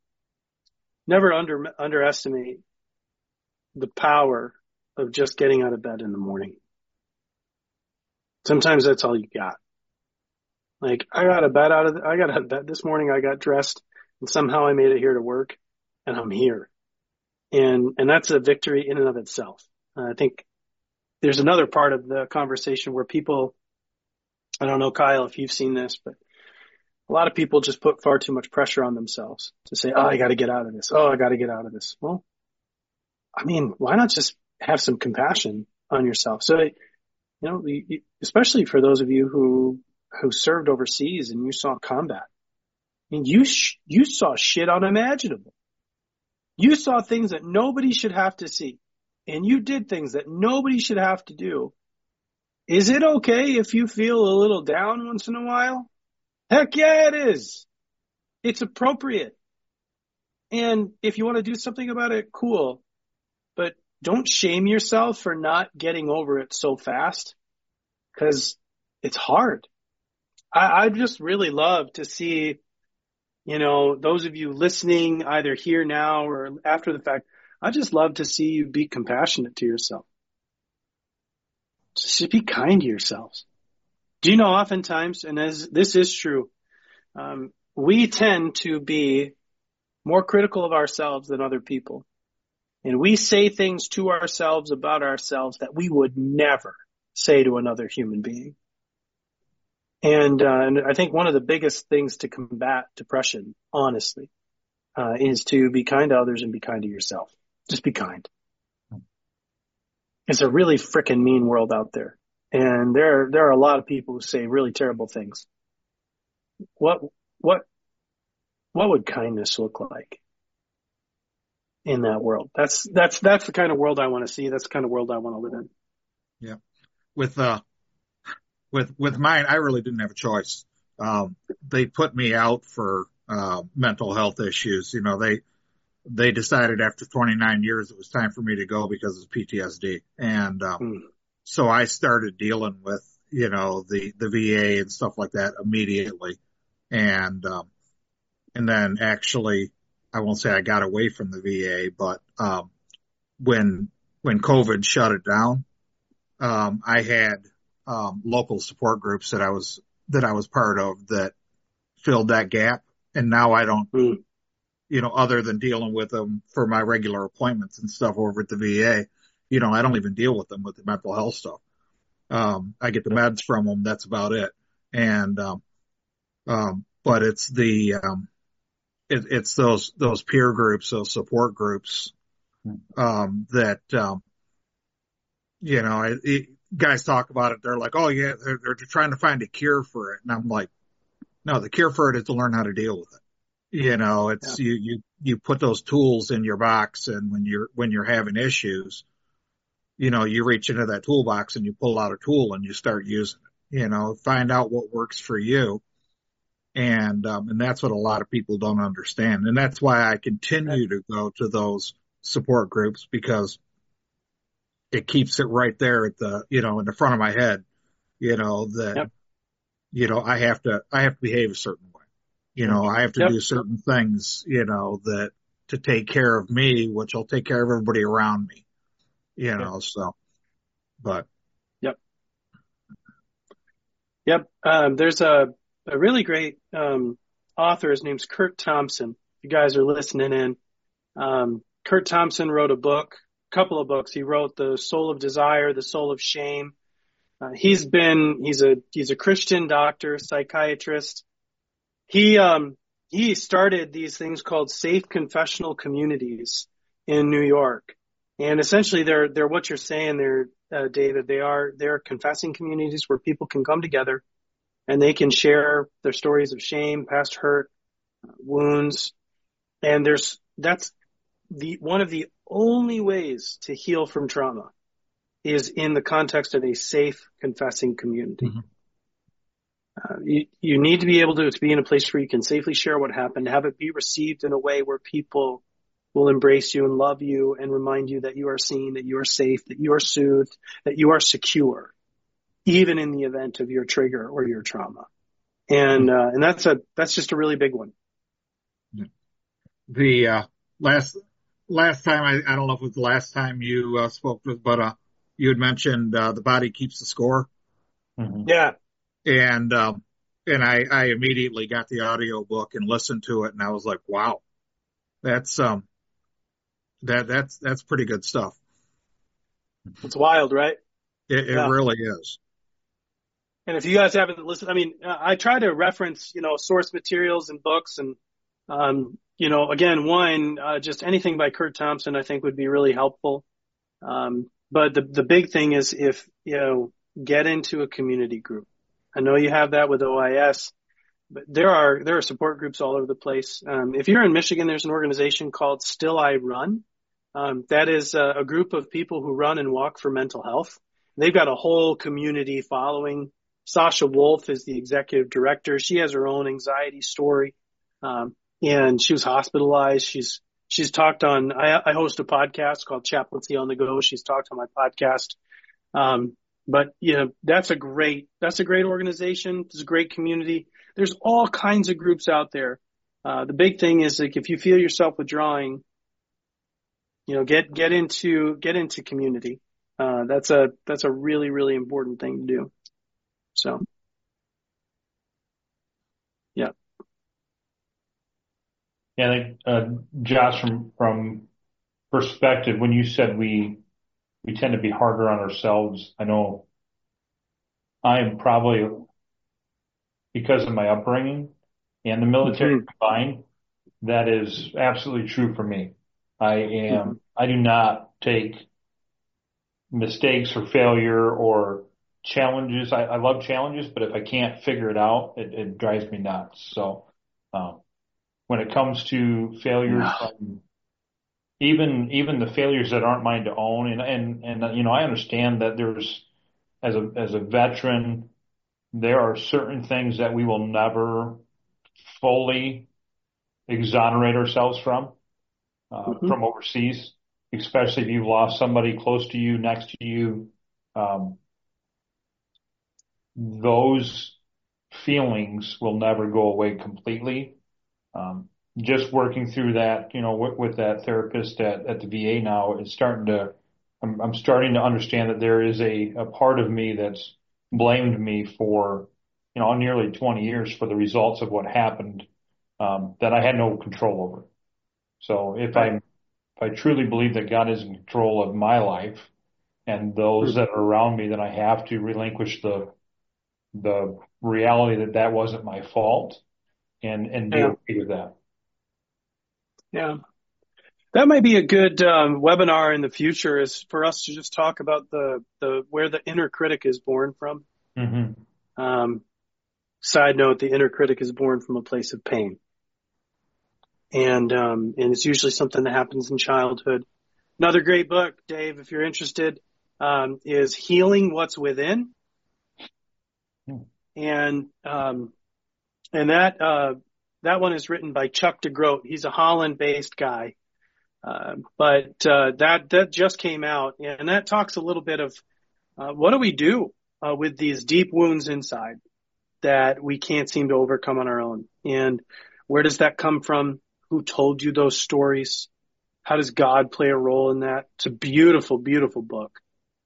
underestimate the power of just getting out of bed in the morning. Sometimes that's all you got. Like I got out of bed this morning. I got dressed and somehow I made it here to work and I'm here. And that's a victory in and of itself. I think there's another part of the conversation where people, I don't know, Kyle, if you've seen this, but a lot of people just put far too much pressure on themselves to say, oh, I got to get out of this. Oh, I got to get out of this. Well, I mean, why not just have some compassion on yourself? So, especially for those of you who served overseas and you saw combat. I mean, you saw shit unimaginable. You saw things that nobody should have to see. And you did things that nobody should have to do. Is it okay if you feel a little down once in a while? Heck yeah, it is. It's appropriate. And if you want to do something about it, cool. But don't shame yourself for not getting over it so fast because it's hard. I just really love to see, those of you listening either here now or after the fact, I just love to see you be compassionate to yourself. Just be kind to yourselves. Do you know oftentimes, and as this is true, we tend to be more critical of ourselves than other people. And we say things to ourselves about ourselves that we would never say to another human being. And I think one of the biggest things to combat depression, honestly, is to be kind to others and be kind to yourself. Just be kind. It's a really frickin' mean world out there. And there are a lot of people who say really terrible things. What would kindness look like in that world? That's the kind of world I want to see. That's the kind of world I want to live in. Yeah. With mine, I really didn't have a choice. They put me out for mental health issues. They decided after 29 years it was time for me to go because of PTSD. And so I started dealing with, the VA and stuff like that immediately. And then actually, I won't say I got away from the VA, but when COVID shut it down, I had local support groups that I was part of that filled that gap. And now I don't, other than dealing with them for my regular appointments and stuff over at the VA, I don't even deal with them with the mental health stuff. I get the meds from them. That's about it. And, but it's it's those peer groups, those support groups, that, guys talk about it. They're like, oh yeah, they're trying to find a cure for it. And I'm like, no, the cure for it is to learn how to deal with it. It's, you put those tools in your box, and when you're having issues, you reach into that toolbox and you pull out a tool and you start using it, find out what works for you. And that's what a lot of people don't understand. And that's why I continue to go to those support groups, because it keeps it right there at the, in the front of my head, that, I have to behave a certain way. I have to do certain things, that to take care of me, which will take care of everybody around me, so, but. Yep. There's a really great, author. His name's Curt Thompson. You guys are listening in. Curt Thompson wrote a couple of books. He wrote The Soul of Desire, The Soul of Shame. He's a Christian doctor, psychiatrist. He started these things called safe confessional communities in New York. And essentially they're what you're saying. David, they're confessing communities where people can come together and they can share their stories of shame, past hurt, wounds. And that's one of the only ways to heal from trauma is in the context of a safe confessing community. Mm-hmm. You need to be able to be in a place where you can safely share what happened, have it be received in a way where people will embrace you and love you and remind you that you are seen, that you are safe, that you are soothed, that you are secure, even in the event of your trigger or your trauma. And that's just a really big one. The last time, I don't know if it was the last time you spoke with, but you had mentioned The Body Keeps the Score. Mm-hmm. Yeah. And I immediately got the audio book and listened to it, and I was like, wow, that's pretty good stuff. It's wild, right? It really is. And if you guys haven't listened, I mean, I try to reference, source materials and books and, again, just anything by Curt Thompson, I think would be really helpful. But the big thing is if, get into a community group. I know you have that with OIS, but there are support groups all over the place. If you're in Michigan, there's an organization called Still I Run. That is a group of people who run and walk for mental health. They've got a whole community following. Sasha Wolf is the executive director. She has her own anxiety story. And she was hospitalized. She's talked on, I host a podcast called Chaplaincy on the Go. She's talked on my podcast. But that's a great organization. It's a great community. There's all kinds of groups out there. The big thing is like, if you feel yourself withdrawing, get into community. That's a really, really important thing to do. So, yeah. Yeah, I think, Josh, from perspective, when you said we tend to be harder on ourselves, I know I am probably, because of my upbringing and the military combined, that is absolutely true for me. I do not take mistakes or failure or challenges. I love challenges, but if I can't figure it out, it drives me nuts. So, when it comes to failures, even the failures that aren't mine to own, and I understand that there's, as a veteran, there are certain things that we will never fully exonerate ourselves from overseas, especially if you've lost somebody close to you, next to you. Those feelings will never go away completely. Just working through that, with that therapist at the VA now, I'm starting to understand that there is a part of me that's blamed me for, nearly 20 years for the results of what happened, that I had no control over. So if I truly believe that God is in control of my life and those that are around me, then I have to relinquish the reality that wasn't my fault and be okay with that. Yeah. That might be a good webinar in the future, is for us to just talk about the where the inner critic is born from. Mm-hmm. Side note, the inner critic is born from a place of pain. And it's usually something that happens in childhood. Another great book, Dave, if you're interested, is Healing What's Within. And that one is written by Chuck DeGroat. He's a Holland-based guy. But that just came out, and that talks a little bit of what do we do with these deep wounds inside that we can't seem to overcome on our own, and where does that come from? Who told you those stories? How does God play a role in that? It's a beautiful, beautiful book.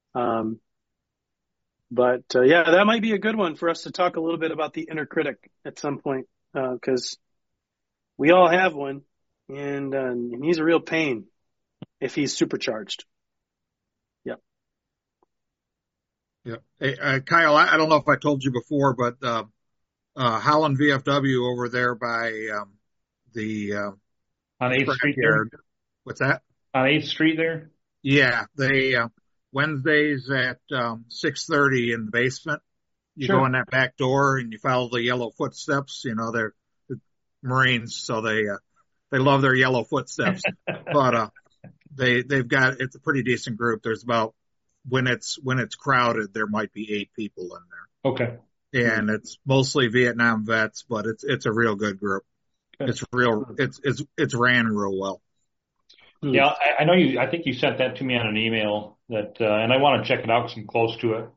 But that might be a good one for us to talk a little bit about the inner critic at some point, because we all have one. And he's a real pain if he's supercharged. Yep. Yeah. Hey, Kyle, I don't know if I told you before, but Holland VFW over there by the on 8th Street there. What's that? On 8th Street there? Yeah, they Wednesdays at 6:30 in the basement. You Sure. go in that back door and you follow the yellow footsteps. You know, they're the Marines, so they love their yellow footsteps. But they've got, it's a pretty decent group. There's about, when it's crowded, there might be 8 people in there. Okay. And it's mostly Vietnam vets, but it's a real good group. Good. It's ran real well. Yeah, I know I think you sent that to me on an email that, and I want to check it out because I'm close to it.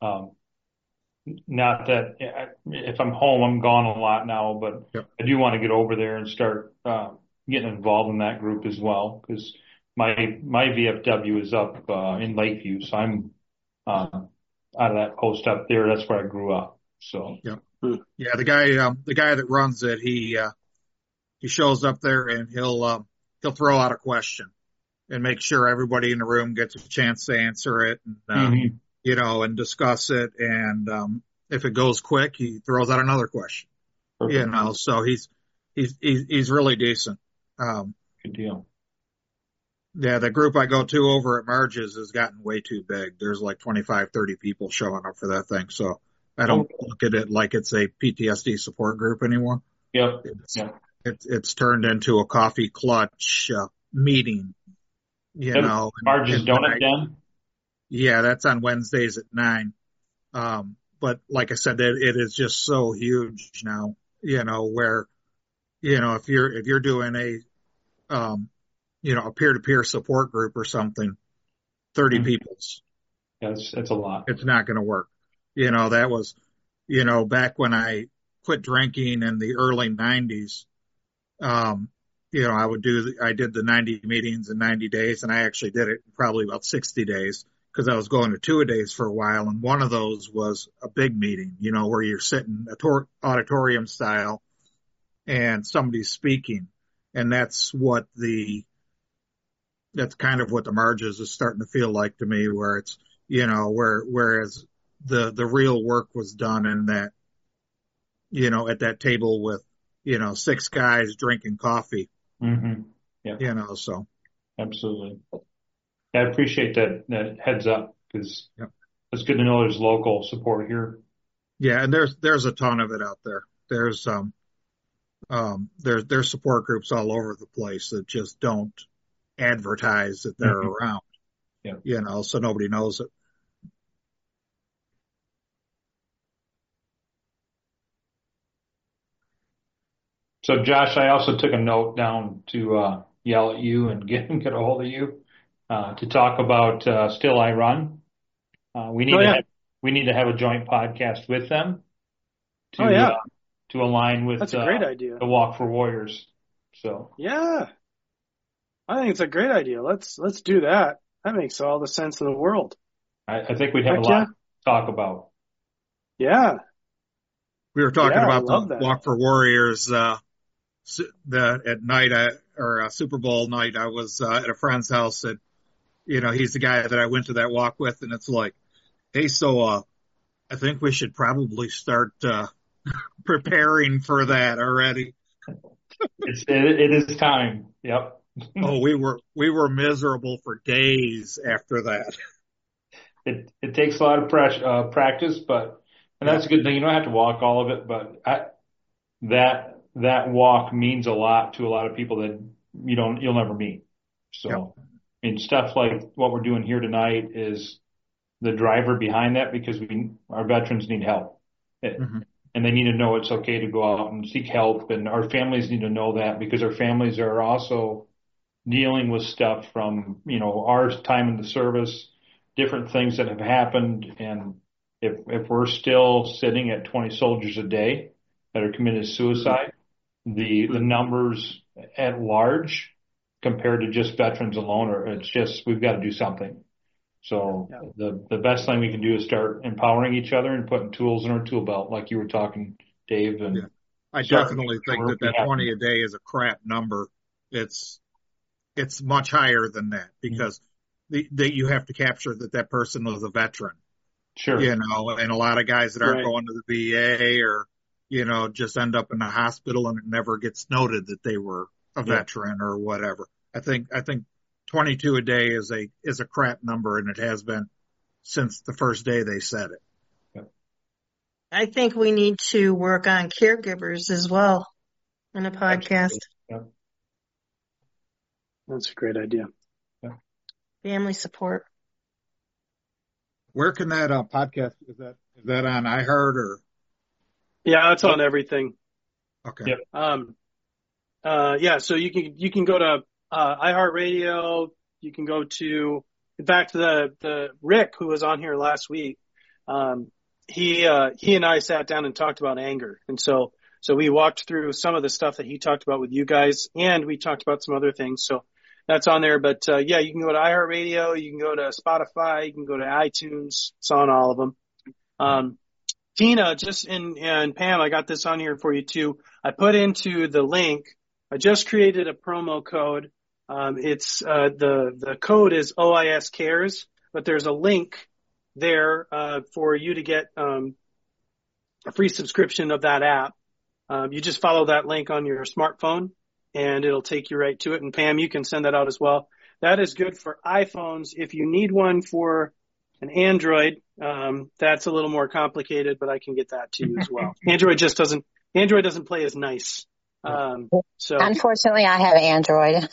Not that if I'm home, I'm gone a lot now, but Yep. I do want to get over there and start, getting involved in that group as well because my VFW is up, in Lakeview. So I'm, out of that post up there. That's where I grew up. So. Yep. Yeah. The guy that runs it, he shows up there and he'll throw out a question and make sure everybody in the room gets a chance to answer it and, you know, and discuss it. And, if it goes quick, he throws out another question, Perfect. you know, so he's really decent. Good deal. Yeah, the group I go to over at Marge's has gotten way too big. There's like 25, 30 people showing up for that thing. So I don't look at it like it's a PTSD support group anymore. Yep. It's turned into a coffee clutch, meeting, you know. Marge's Donut Den? Yeah, that's on Wednesdays at 9. But like I said, it is just so huge now, you know, where, you know, if you're doing you know, a peer-to-peer support group or something, 30 people's. Yeah, it's a lot. It's not going to work. You know, that was, you know, back when I quit drinking in the early 90s, you know, I did the 90 meetings in 90 days, and I actually did it in probably about 60 days because I was going to 2-a-days for a while. And one of those was a big meeting, you know, where you're sitting auditorium style and somebody's speaking. And that's kind of what the Marges is starting to feel like to me, where it's, you know, whereas the real work was done in that, you know, at that table with, you know, 6 guys drinking coffee, Yeah. you know, so. Absolutely. I appreciate that heads up because it's good to know there's local support here. Yeah. And there's a ton of it out there. There's support groups all over the place that just don't advertise that they're around, you know, so nobody knows it. So Josh, I also took a note down to, yell at you and get a hold of you, to talk about, Still I Run. We need to have a joint podcast with them to align with, that's a great idea. The Walk for Warriors. So. Yeah. I think it's a great idea. Let's do that. That makes all the sense in the world. I think we'd have a lot to talk about. Yeah. We were talking about the Walk for Warriors, at night, or Super Bowl night. I was, at a friend's house that, you know, he's the guy that I went to that walk with. And it's like, hey, so, I think we should probably start, preparing for that already. It is time. Yep. Oh, we were miserable for days after that. It takes a lot of practice, and that's a good thing. You don't have to walk all of it, but that walk means a lot to a lot of people that you'll never meet. So, I mean, stuff like what we're doing here tonight is the driver behind that because our veterans need help. And they need to know it's okay to go out and seek help. And our families need to know that because our families are also dealing with stuff from, you know, our time in the service, different things that have happened. And if we're still sitting at 20 soldiers a day that are committed suicide, the numbers at large compared to just veterans alone it's just, we've got to do something. So the best thing we can do is start empowering each other and putting tools in our tool belt, like you were talking, Dave. And I definitely think that 20 a day is a crap number. It's much higher than that because that you have to capture that person was a veteran. Sure. You know, and a lot of guys that aren't going to the VA or, you know, just end up in the hospital and it never gets noted that they were a veteran or whatever. I think 22 a day is a crap number, and it has been since the first day they said it. I think we need to work on caregivers as well in a podcast. Yeah. That's a great idea. Family support. Where can that podcast, is that on iHeart or? Yeah, it's on everything. Okay. Yep. So you can go to iHeartRadio. You can go to, in fact, the Rick who was on here last week. He and I sat down and talked about anger, and so we walked through some of the stuff that he talked about with you guys, and we talked about some other things. So that's on there. But you can go to iHeartRadio, you can go to Spotify, you can go to iTunes. It's on all of them. Tina, and Pam, I got this on here for you too. I put into the link. I just created a promo code. It's the code is OIS Cares, but there's a link there for you to get a free subscription of that app. You just follow that link on your smartphone, and it'll take you right to it. And Pam, you can send that out as well. That is good for iPhones. If you need one for an Android, that's a little more complicated, but I can get that to you as well. Android doesn't play as nice. So Unfortunately, I have Android.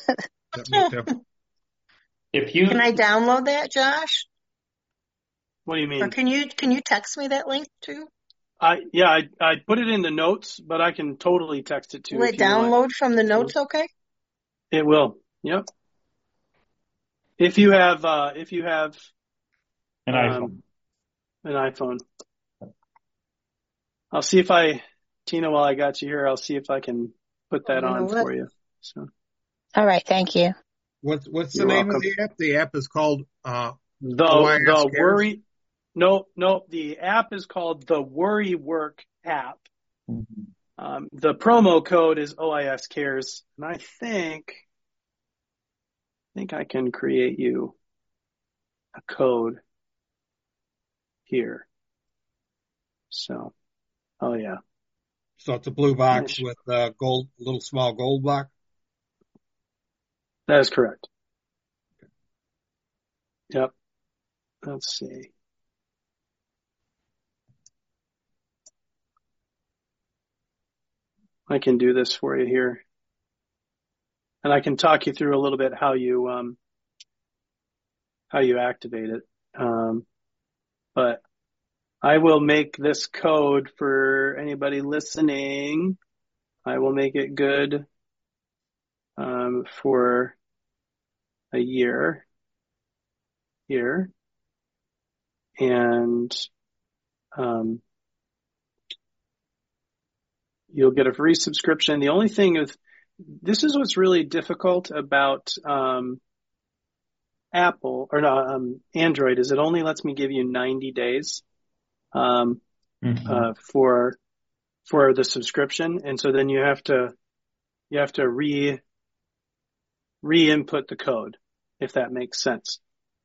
Can I download that, Josh? What do you mean? Or can you text me that link too? I put it in the notes, but I can totally text it to you. Will it download from the notes? Okay. It will. Yep. If you have An iPhone. An iPhone. I'll see if Tina, while I got you here, I'll see if I can put that on for you. So. All right. Thank you. What's the You're name welcome. of the app? The app is called the Worry. No, the app is called the Worry Work app. Mm-hmm. The promo code is OIS Cares, and I think I can create you a code here. So, yeah. So it's a blue box with a little small gold block. That is correct. Yep. Let's see. I can do this for you here. And I can talk you through a little bit how you activate it. But I will make this code for anybody listening. I will make it good for a year here. And you'll get a free subscription. The only thing is, this is what's really difficult about Apple or Android is it only lets me give you 90 days for the subscription, and so then you have to re-input the code, if that makes sense.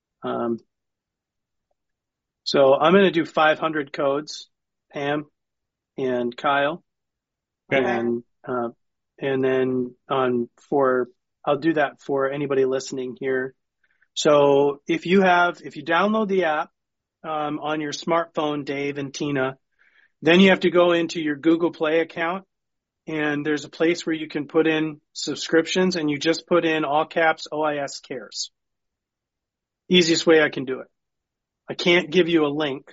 So I'm going to do 500 codes, Pam and Kyle, and then I'll do that for anybody listening here. So if you download the app on your smartphone, Dave and Tina, then you have to go into your Google Play account, and there's a place where you can put in subscriptions, and you just put in all caps OIS Cares. Easiest way I can do it. I can't give you a link,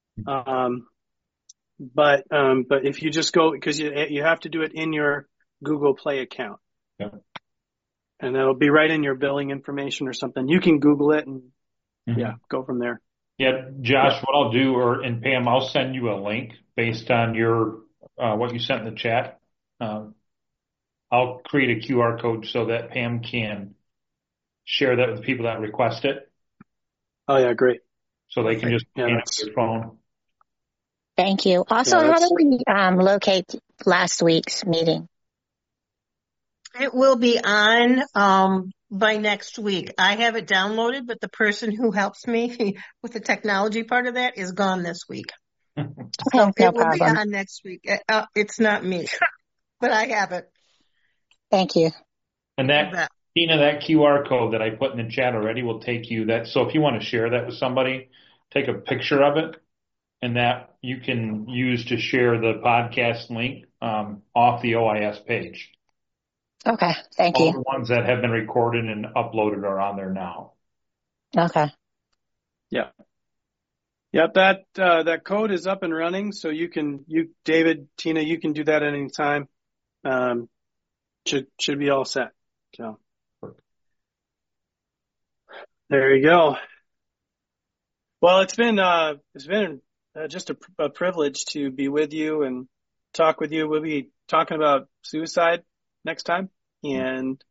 but if you just go, because you have to do it in your Google Play account. Yeah. And that'll be right in your billing information or something. You can Google it and go from there. Yeah, Josh, what I'll do, and Pam, I'll send you a link based on your what you sent in the chat. I'll create a QR code so that Pam can share that with people that request it. Oh yeah, great. So they can just scan it with your phone. Thank you. Also, how do we locate last week's meeting? It will be on by next week. I have it downloaded, but the person who helps me with the technology part of that is gone this week. So it will be on next week. It's not me, but I have it. Thank you. And Tina, that QR code that I put in the chat already will take you that. So if you want to share that with somebody, take a picture of it, and that you can use to share the podcast link off the OIS page. Okay. Thank All you. the ones that have been recorded and uploaded are on there now. Okay. Yeah. Yep. That code is up and running. So David, Tina, you can do that at any time. Should be all set. So there you go. Well, it's been just a privilege to be with you and talk with you. We'll be talking about suicide next time, and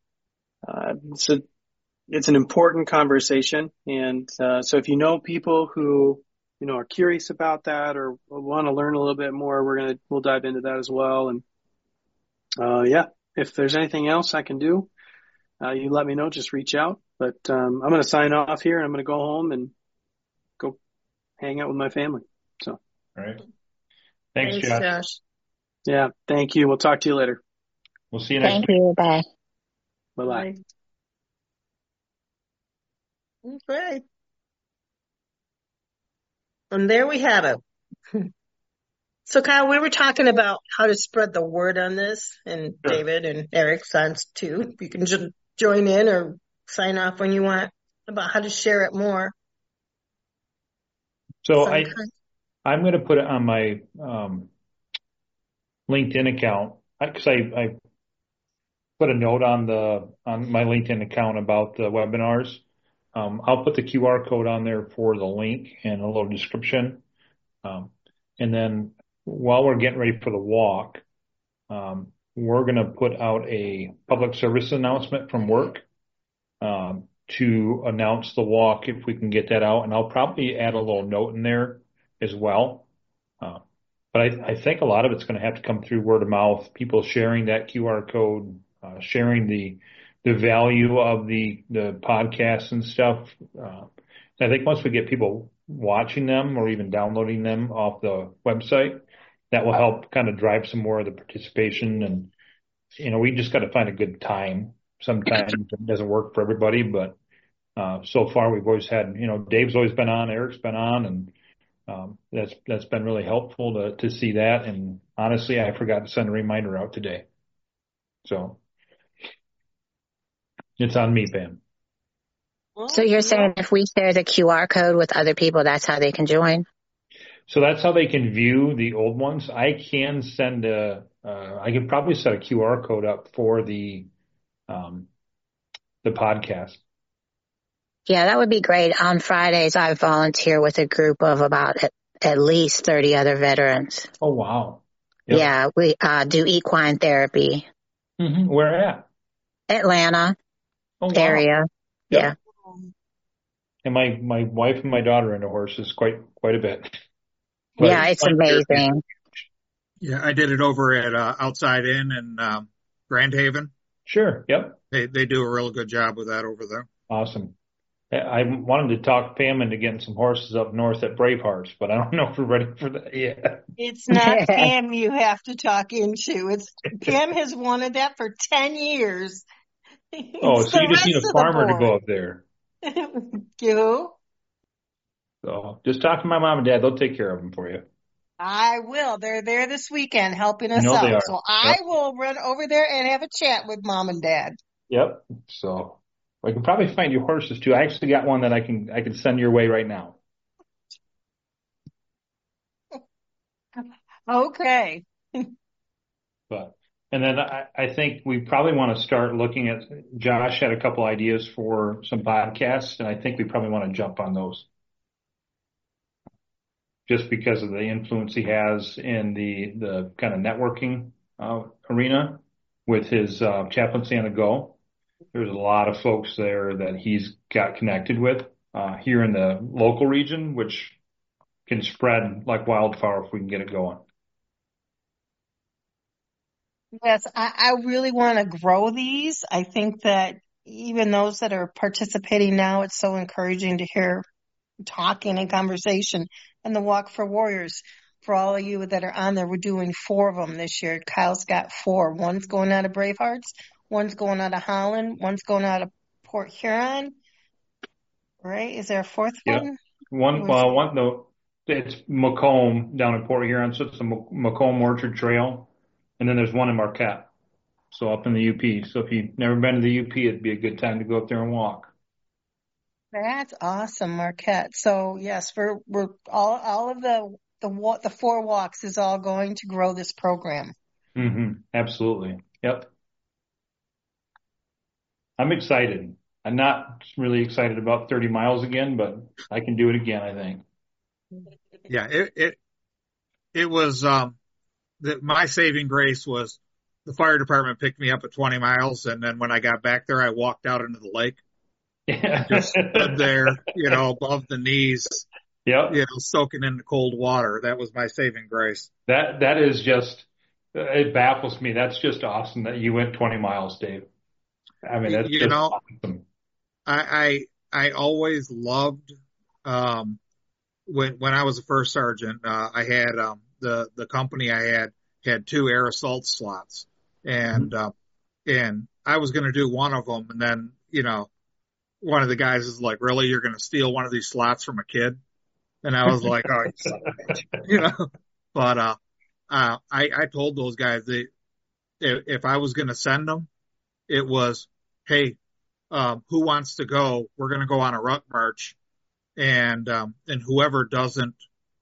it's an important conversation. And so if you know people who are curious about that or want to learn a little bit more, we'll dive into that as well. And yeah, if there's anything else I can do, you let me know. Just reach out. But I'm going to sign off here, and I'm going to go home and go hang out with my family. So, all right. Thanks, Josh. Yeah. Thank you. We'll talk to you later. We'll see you next week. Thank you. Bye. Bye-bye. Okay. And there we have it. So, Kyle, we were talking about how to spread the word on this, and Sure. David and Eric signs too. You can just join in or sign off when you want about how to share it more. So I'm going to put it on my LinkedIn account because I put a note on my LinkedIn account about the webinars. I'll put the QR code on there for the link and a little description. And then while we're getting ready for the walk, we're going to put out a public service announcement from work to announce the walk if we can get that out. And I'll probably add a little note in there as well. But I think a lot of it's going to have to come through word of mouth, people sharing that QR code, sharing the value of the podcasts and stuff. I think once we get people watching them or even downloading them off the website, that will help kind of drive some more of the participation. And, we just got to find a good time. Sometimes it doesn't work for everybody, but so far we've always had, Dave's always been on, Eric's been on, and that's been really helpful to see that. And honestly, I forgot to send a reminder out today. So it's on me, Pam. So you're saying if we share the QR code with other people, that's how they can join? So that's how they can view the old ones. I can send I could probably set a QR code up for the podcast. Yeah, that would be great. On Fridays, I volunteer with a group of about at least 30 other veterans. Oh, wow. Yep. Yeah, we do equine therapy. Mm-hmm. Where at? Atlanta area. Yep. Yeah. And my wife and my daughter are into horses quite a bit. But yeah, it's amazing. Yeah, I did it over at Outside Inn in Grand Haven. Sure. Yep. They do a real good job with that over there. Awesome. I wanted to talk Pam into getting some horses up north at Bravehearts, but I don't know if we're ready for that yet. It's not Pam you have to talk into. Pam has wanted that for 10 years. Oh, so you just need a farmer to go up there. You? So just talk to my mom and dad. They'll take care of them for you. I will. They're there this weekend helping us I know out. they are. So I will run over there and have a chat with mom and dad. Yep. So I can probably find you horses too. I actually got one that I can send your way right now. Okay. And then I think we probably want to start looking at, Josh had a couple ideas for some podcasts, and I think we probably want to jump on those. Just because of the influence he has in the kind of networking arena with his Chaplaincy on the Go. There's a lot of folks there that he's got connected with here in the local region, which can spread like wildfire if we can get it going. Yes, I really want to grow these. I think that even those that are participating now, it's so encouraging to hear talking and conversation. And the Walk for Warriors, for all of you that are on there, we're doing 4 of them this year. Kyle's got 4. One's going out of Bravehearts, One's going out of Holland. One's going out of Port Huron. Right? Is there a fourth Yeah. one? No, it's Macomb down in Port Huron. So it's the Macomb Orchard Trail. And then there's one in Marquette. So up in the UP. So if you've never been to the UP, it'd be a good time to go up there and walk. That's awesome, Marquette. So yes, we're all of the 4 walks is all going to grow this program. Absolutely. Yep. I'm excited. I'm not really excited about 30 miles again, but I can do it again, I think. Yeah, it was, my saving grace was the fire department picked me up at 20 miles. And then when I got back there, I walked out into the lake. Yeah. Just stood there, above the knees, Yep. soaking in the cold water. That was my saving grace. That is just, it baffles me. That's just awesome that you went 20 miles, Dave. I mean, that's just awesome. I always loved, when I was a first sergeant, I had, the company I had 2 air assault slots, and I was going to do one of them. And then, one of the guys is like, really, you're going to steal one of these slots from a kid? And I was like, oh, you son of a bitch, but, I told those guys that if I was going to send them, it was, hey, who wants to go? We're going to go on a ruck march, and whoever doesn't,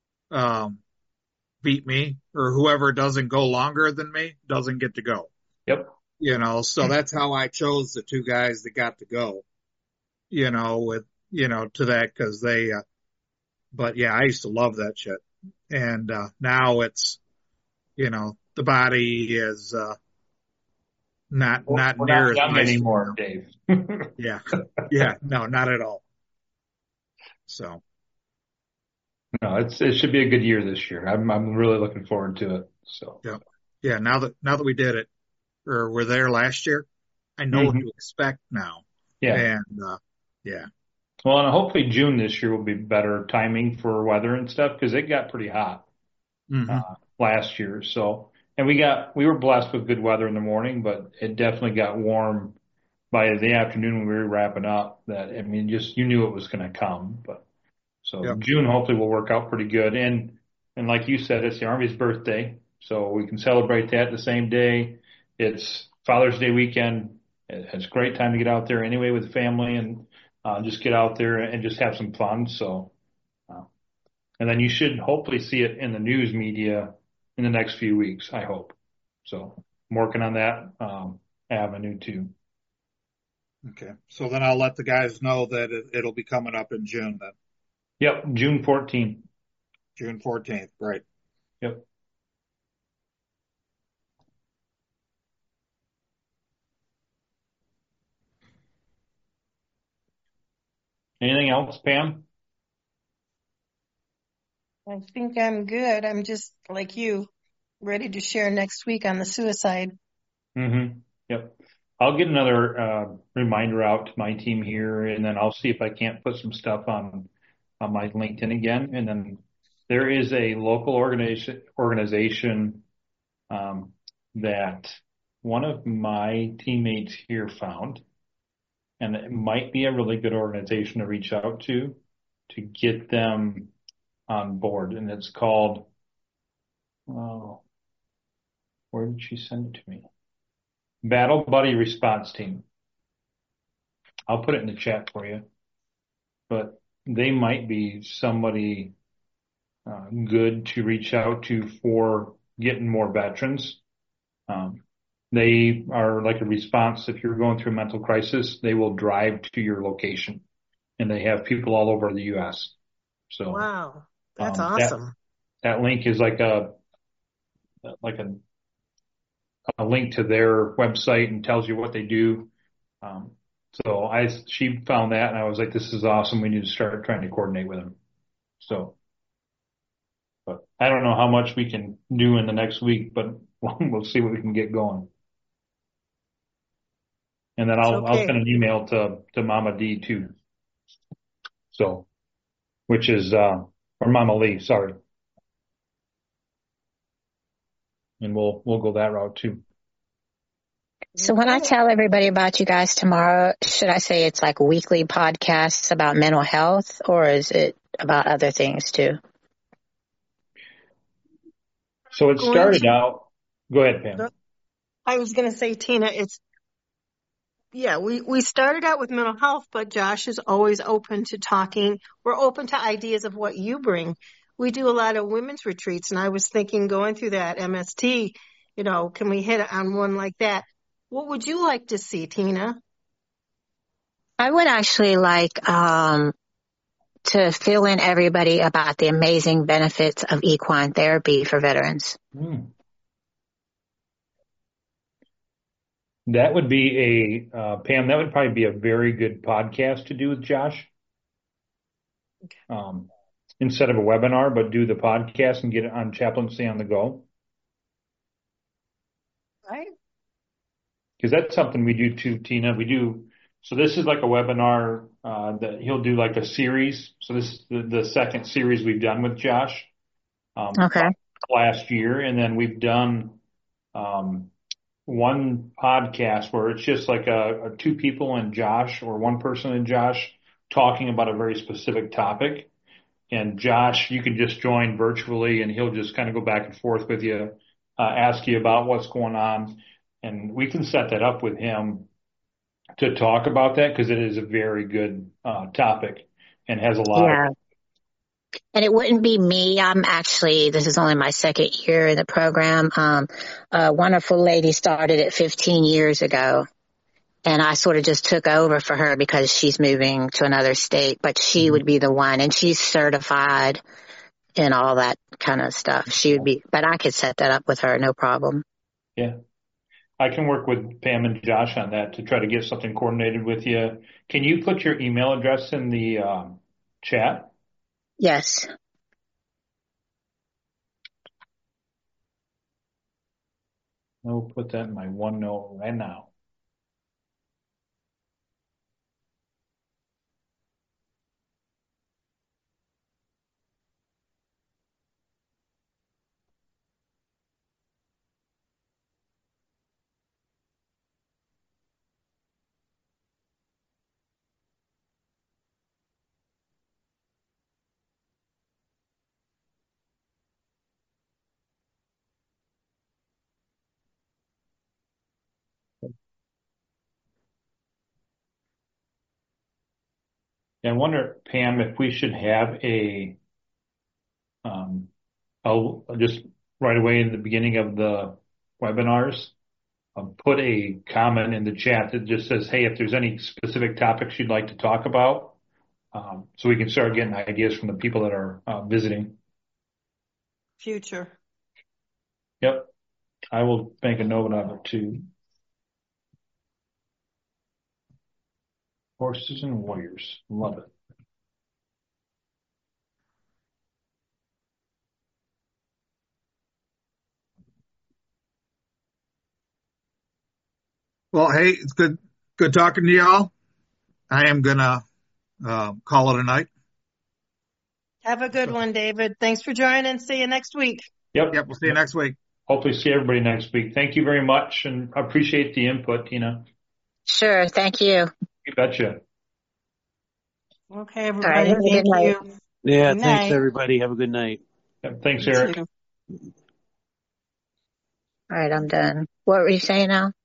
beat me, or whoever doesn't go longer than me doesn't get to go. Yep. So that's how I chose the 2 guys that got to go, with, to that, cause they, but yeah, I used to love that shit. And, now it's, the body is, not near as nice anymore, Dave. Yeah. No, not at all. So. No, it should be a good year this year. I'm really looking forward to it. So. Yeah. Now that we did it, or were there last year, I know what to expect now. Yeah. And, yeah. Well, and hopefully June this year will be better timing for weather and stuff, because it got pretty hot last year. So, and we were blessed with good weather in the morning, but it definitely got warm by the afternoon when we were wrapping up. You knew it was going to come. But so June hopefully will work out pretty good. And like you said, it's the Army's birthday, so we can celebrate that the same day. It's Father's Day weekend. It's a great time to get out there anyway with the family and just get out there and just have some fun. So, and then you should hopefully see it in the news media in the next few weeks, I hope. So I'm working on that avenue too. Okay. So then I'll let the guys know that it'll be coming up in June then. Yep. June 14th. June 14th. Right. Yep. Anything else, Pam? I think I'm good. I'm just like you, ready to share next week on the suicide. Yep. I'll get another reminder out to my team here, and then I'll see if I can't put some stuff on my LinkedIn again. And then there is a local organization that one of my teammates here found, and it might be a really good organization to reach out to get them on board. And it's called, where did she send it to me? Battle Buddy Response Team. I'll put it in the chat for you. But they might be somebody good to reach out to for getting more veterans. They are like a response. If you're going through a mental crisis, they will drive to your location, and they have people all over the U.S. So wow, that's awesome. That link is like a link to their website and tells you what they do. So she found that, and I was like, this is awesome. We need to start trying to coordinate with them. So, but I don't know how much we can do in the next week, but we'll see what we can get going. And then I'll send an email to Mama D too. So, which is, or Mama Lee, sorry. And we'll go that route too. So when I tell everybody about you guys tomorrow, should I say it's like weekly podcasts about mental health, or is it about other things too? So it started out, go ahead, Pam. I was going to say, Tina, we started out with mental health, but Josh is always open to talking. We're open to ideas of what you bring. We do a lot of women's retreats, and I was thinking going through that MST, can we hit on one like that? What would you like to see, Tina? I would actually like to fill in everybody about the amazing benefits of equine therapy for veterans. That would be Pam, that would probably be a very good podcast to do with Josh. Instead of a webinar, but do the podcast and get it on Chaplaincy on the Go. Right. Because that's something we do too, Tina. So this is like a webinar that he'll do like a series. So this is the second series we've done with Josh. Last year. And then we've done one podcast where it's just like a two people and Josh, or one person and Josh, talking about a very specific topic. And Josh, you can just join virtually and he'll just kind of go back and forth with you, ask you about what's going on. And we can set that up with him to talk about that, because it is a very good topic and has a lot of. And it wouldn't be me. This is only my second year in the program. A wonderful lady started it 15 years ago, and I sort of just took over for her because she's moving to another state, but she would be the one, and she's certified in all that kind of stuff. But I could set that up with her, no problem. Yeah. I can work with Pam and Josh on that to try to get something coordinated with you. Can you put your email address in the chat? Yes. I'll put that in my OneNote right now. I wonder, Pam, if we should have just right away in the beginning of the webinars, put a comment in the chat that just says, hey, if there's any specific topics you'd like to talk about, so we can start getting ideas from the people that are visiting. Future. Yep. I will make a note of it too. Horses and warriors. Love it. Well, hey, it's good talking to y'all. I am gonna call it a night. Have a good one, David. Thanks for joining. See you next week. Yep. We'll see you next week. Hopefully see everybody next week. Thank you very much, and I appreciate the input, Tina. Sure. Thank you. You betcha. Okay, everybody. Thank you. Yeah, thanks, everybody. Have a good night. Yep, thanks, Eric. All right, I'm done. What were you saying now?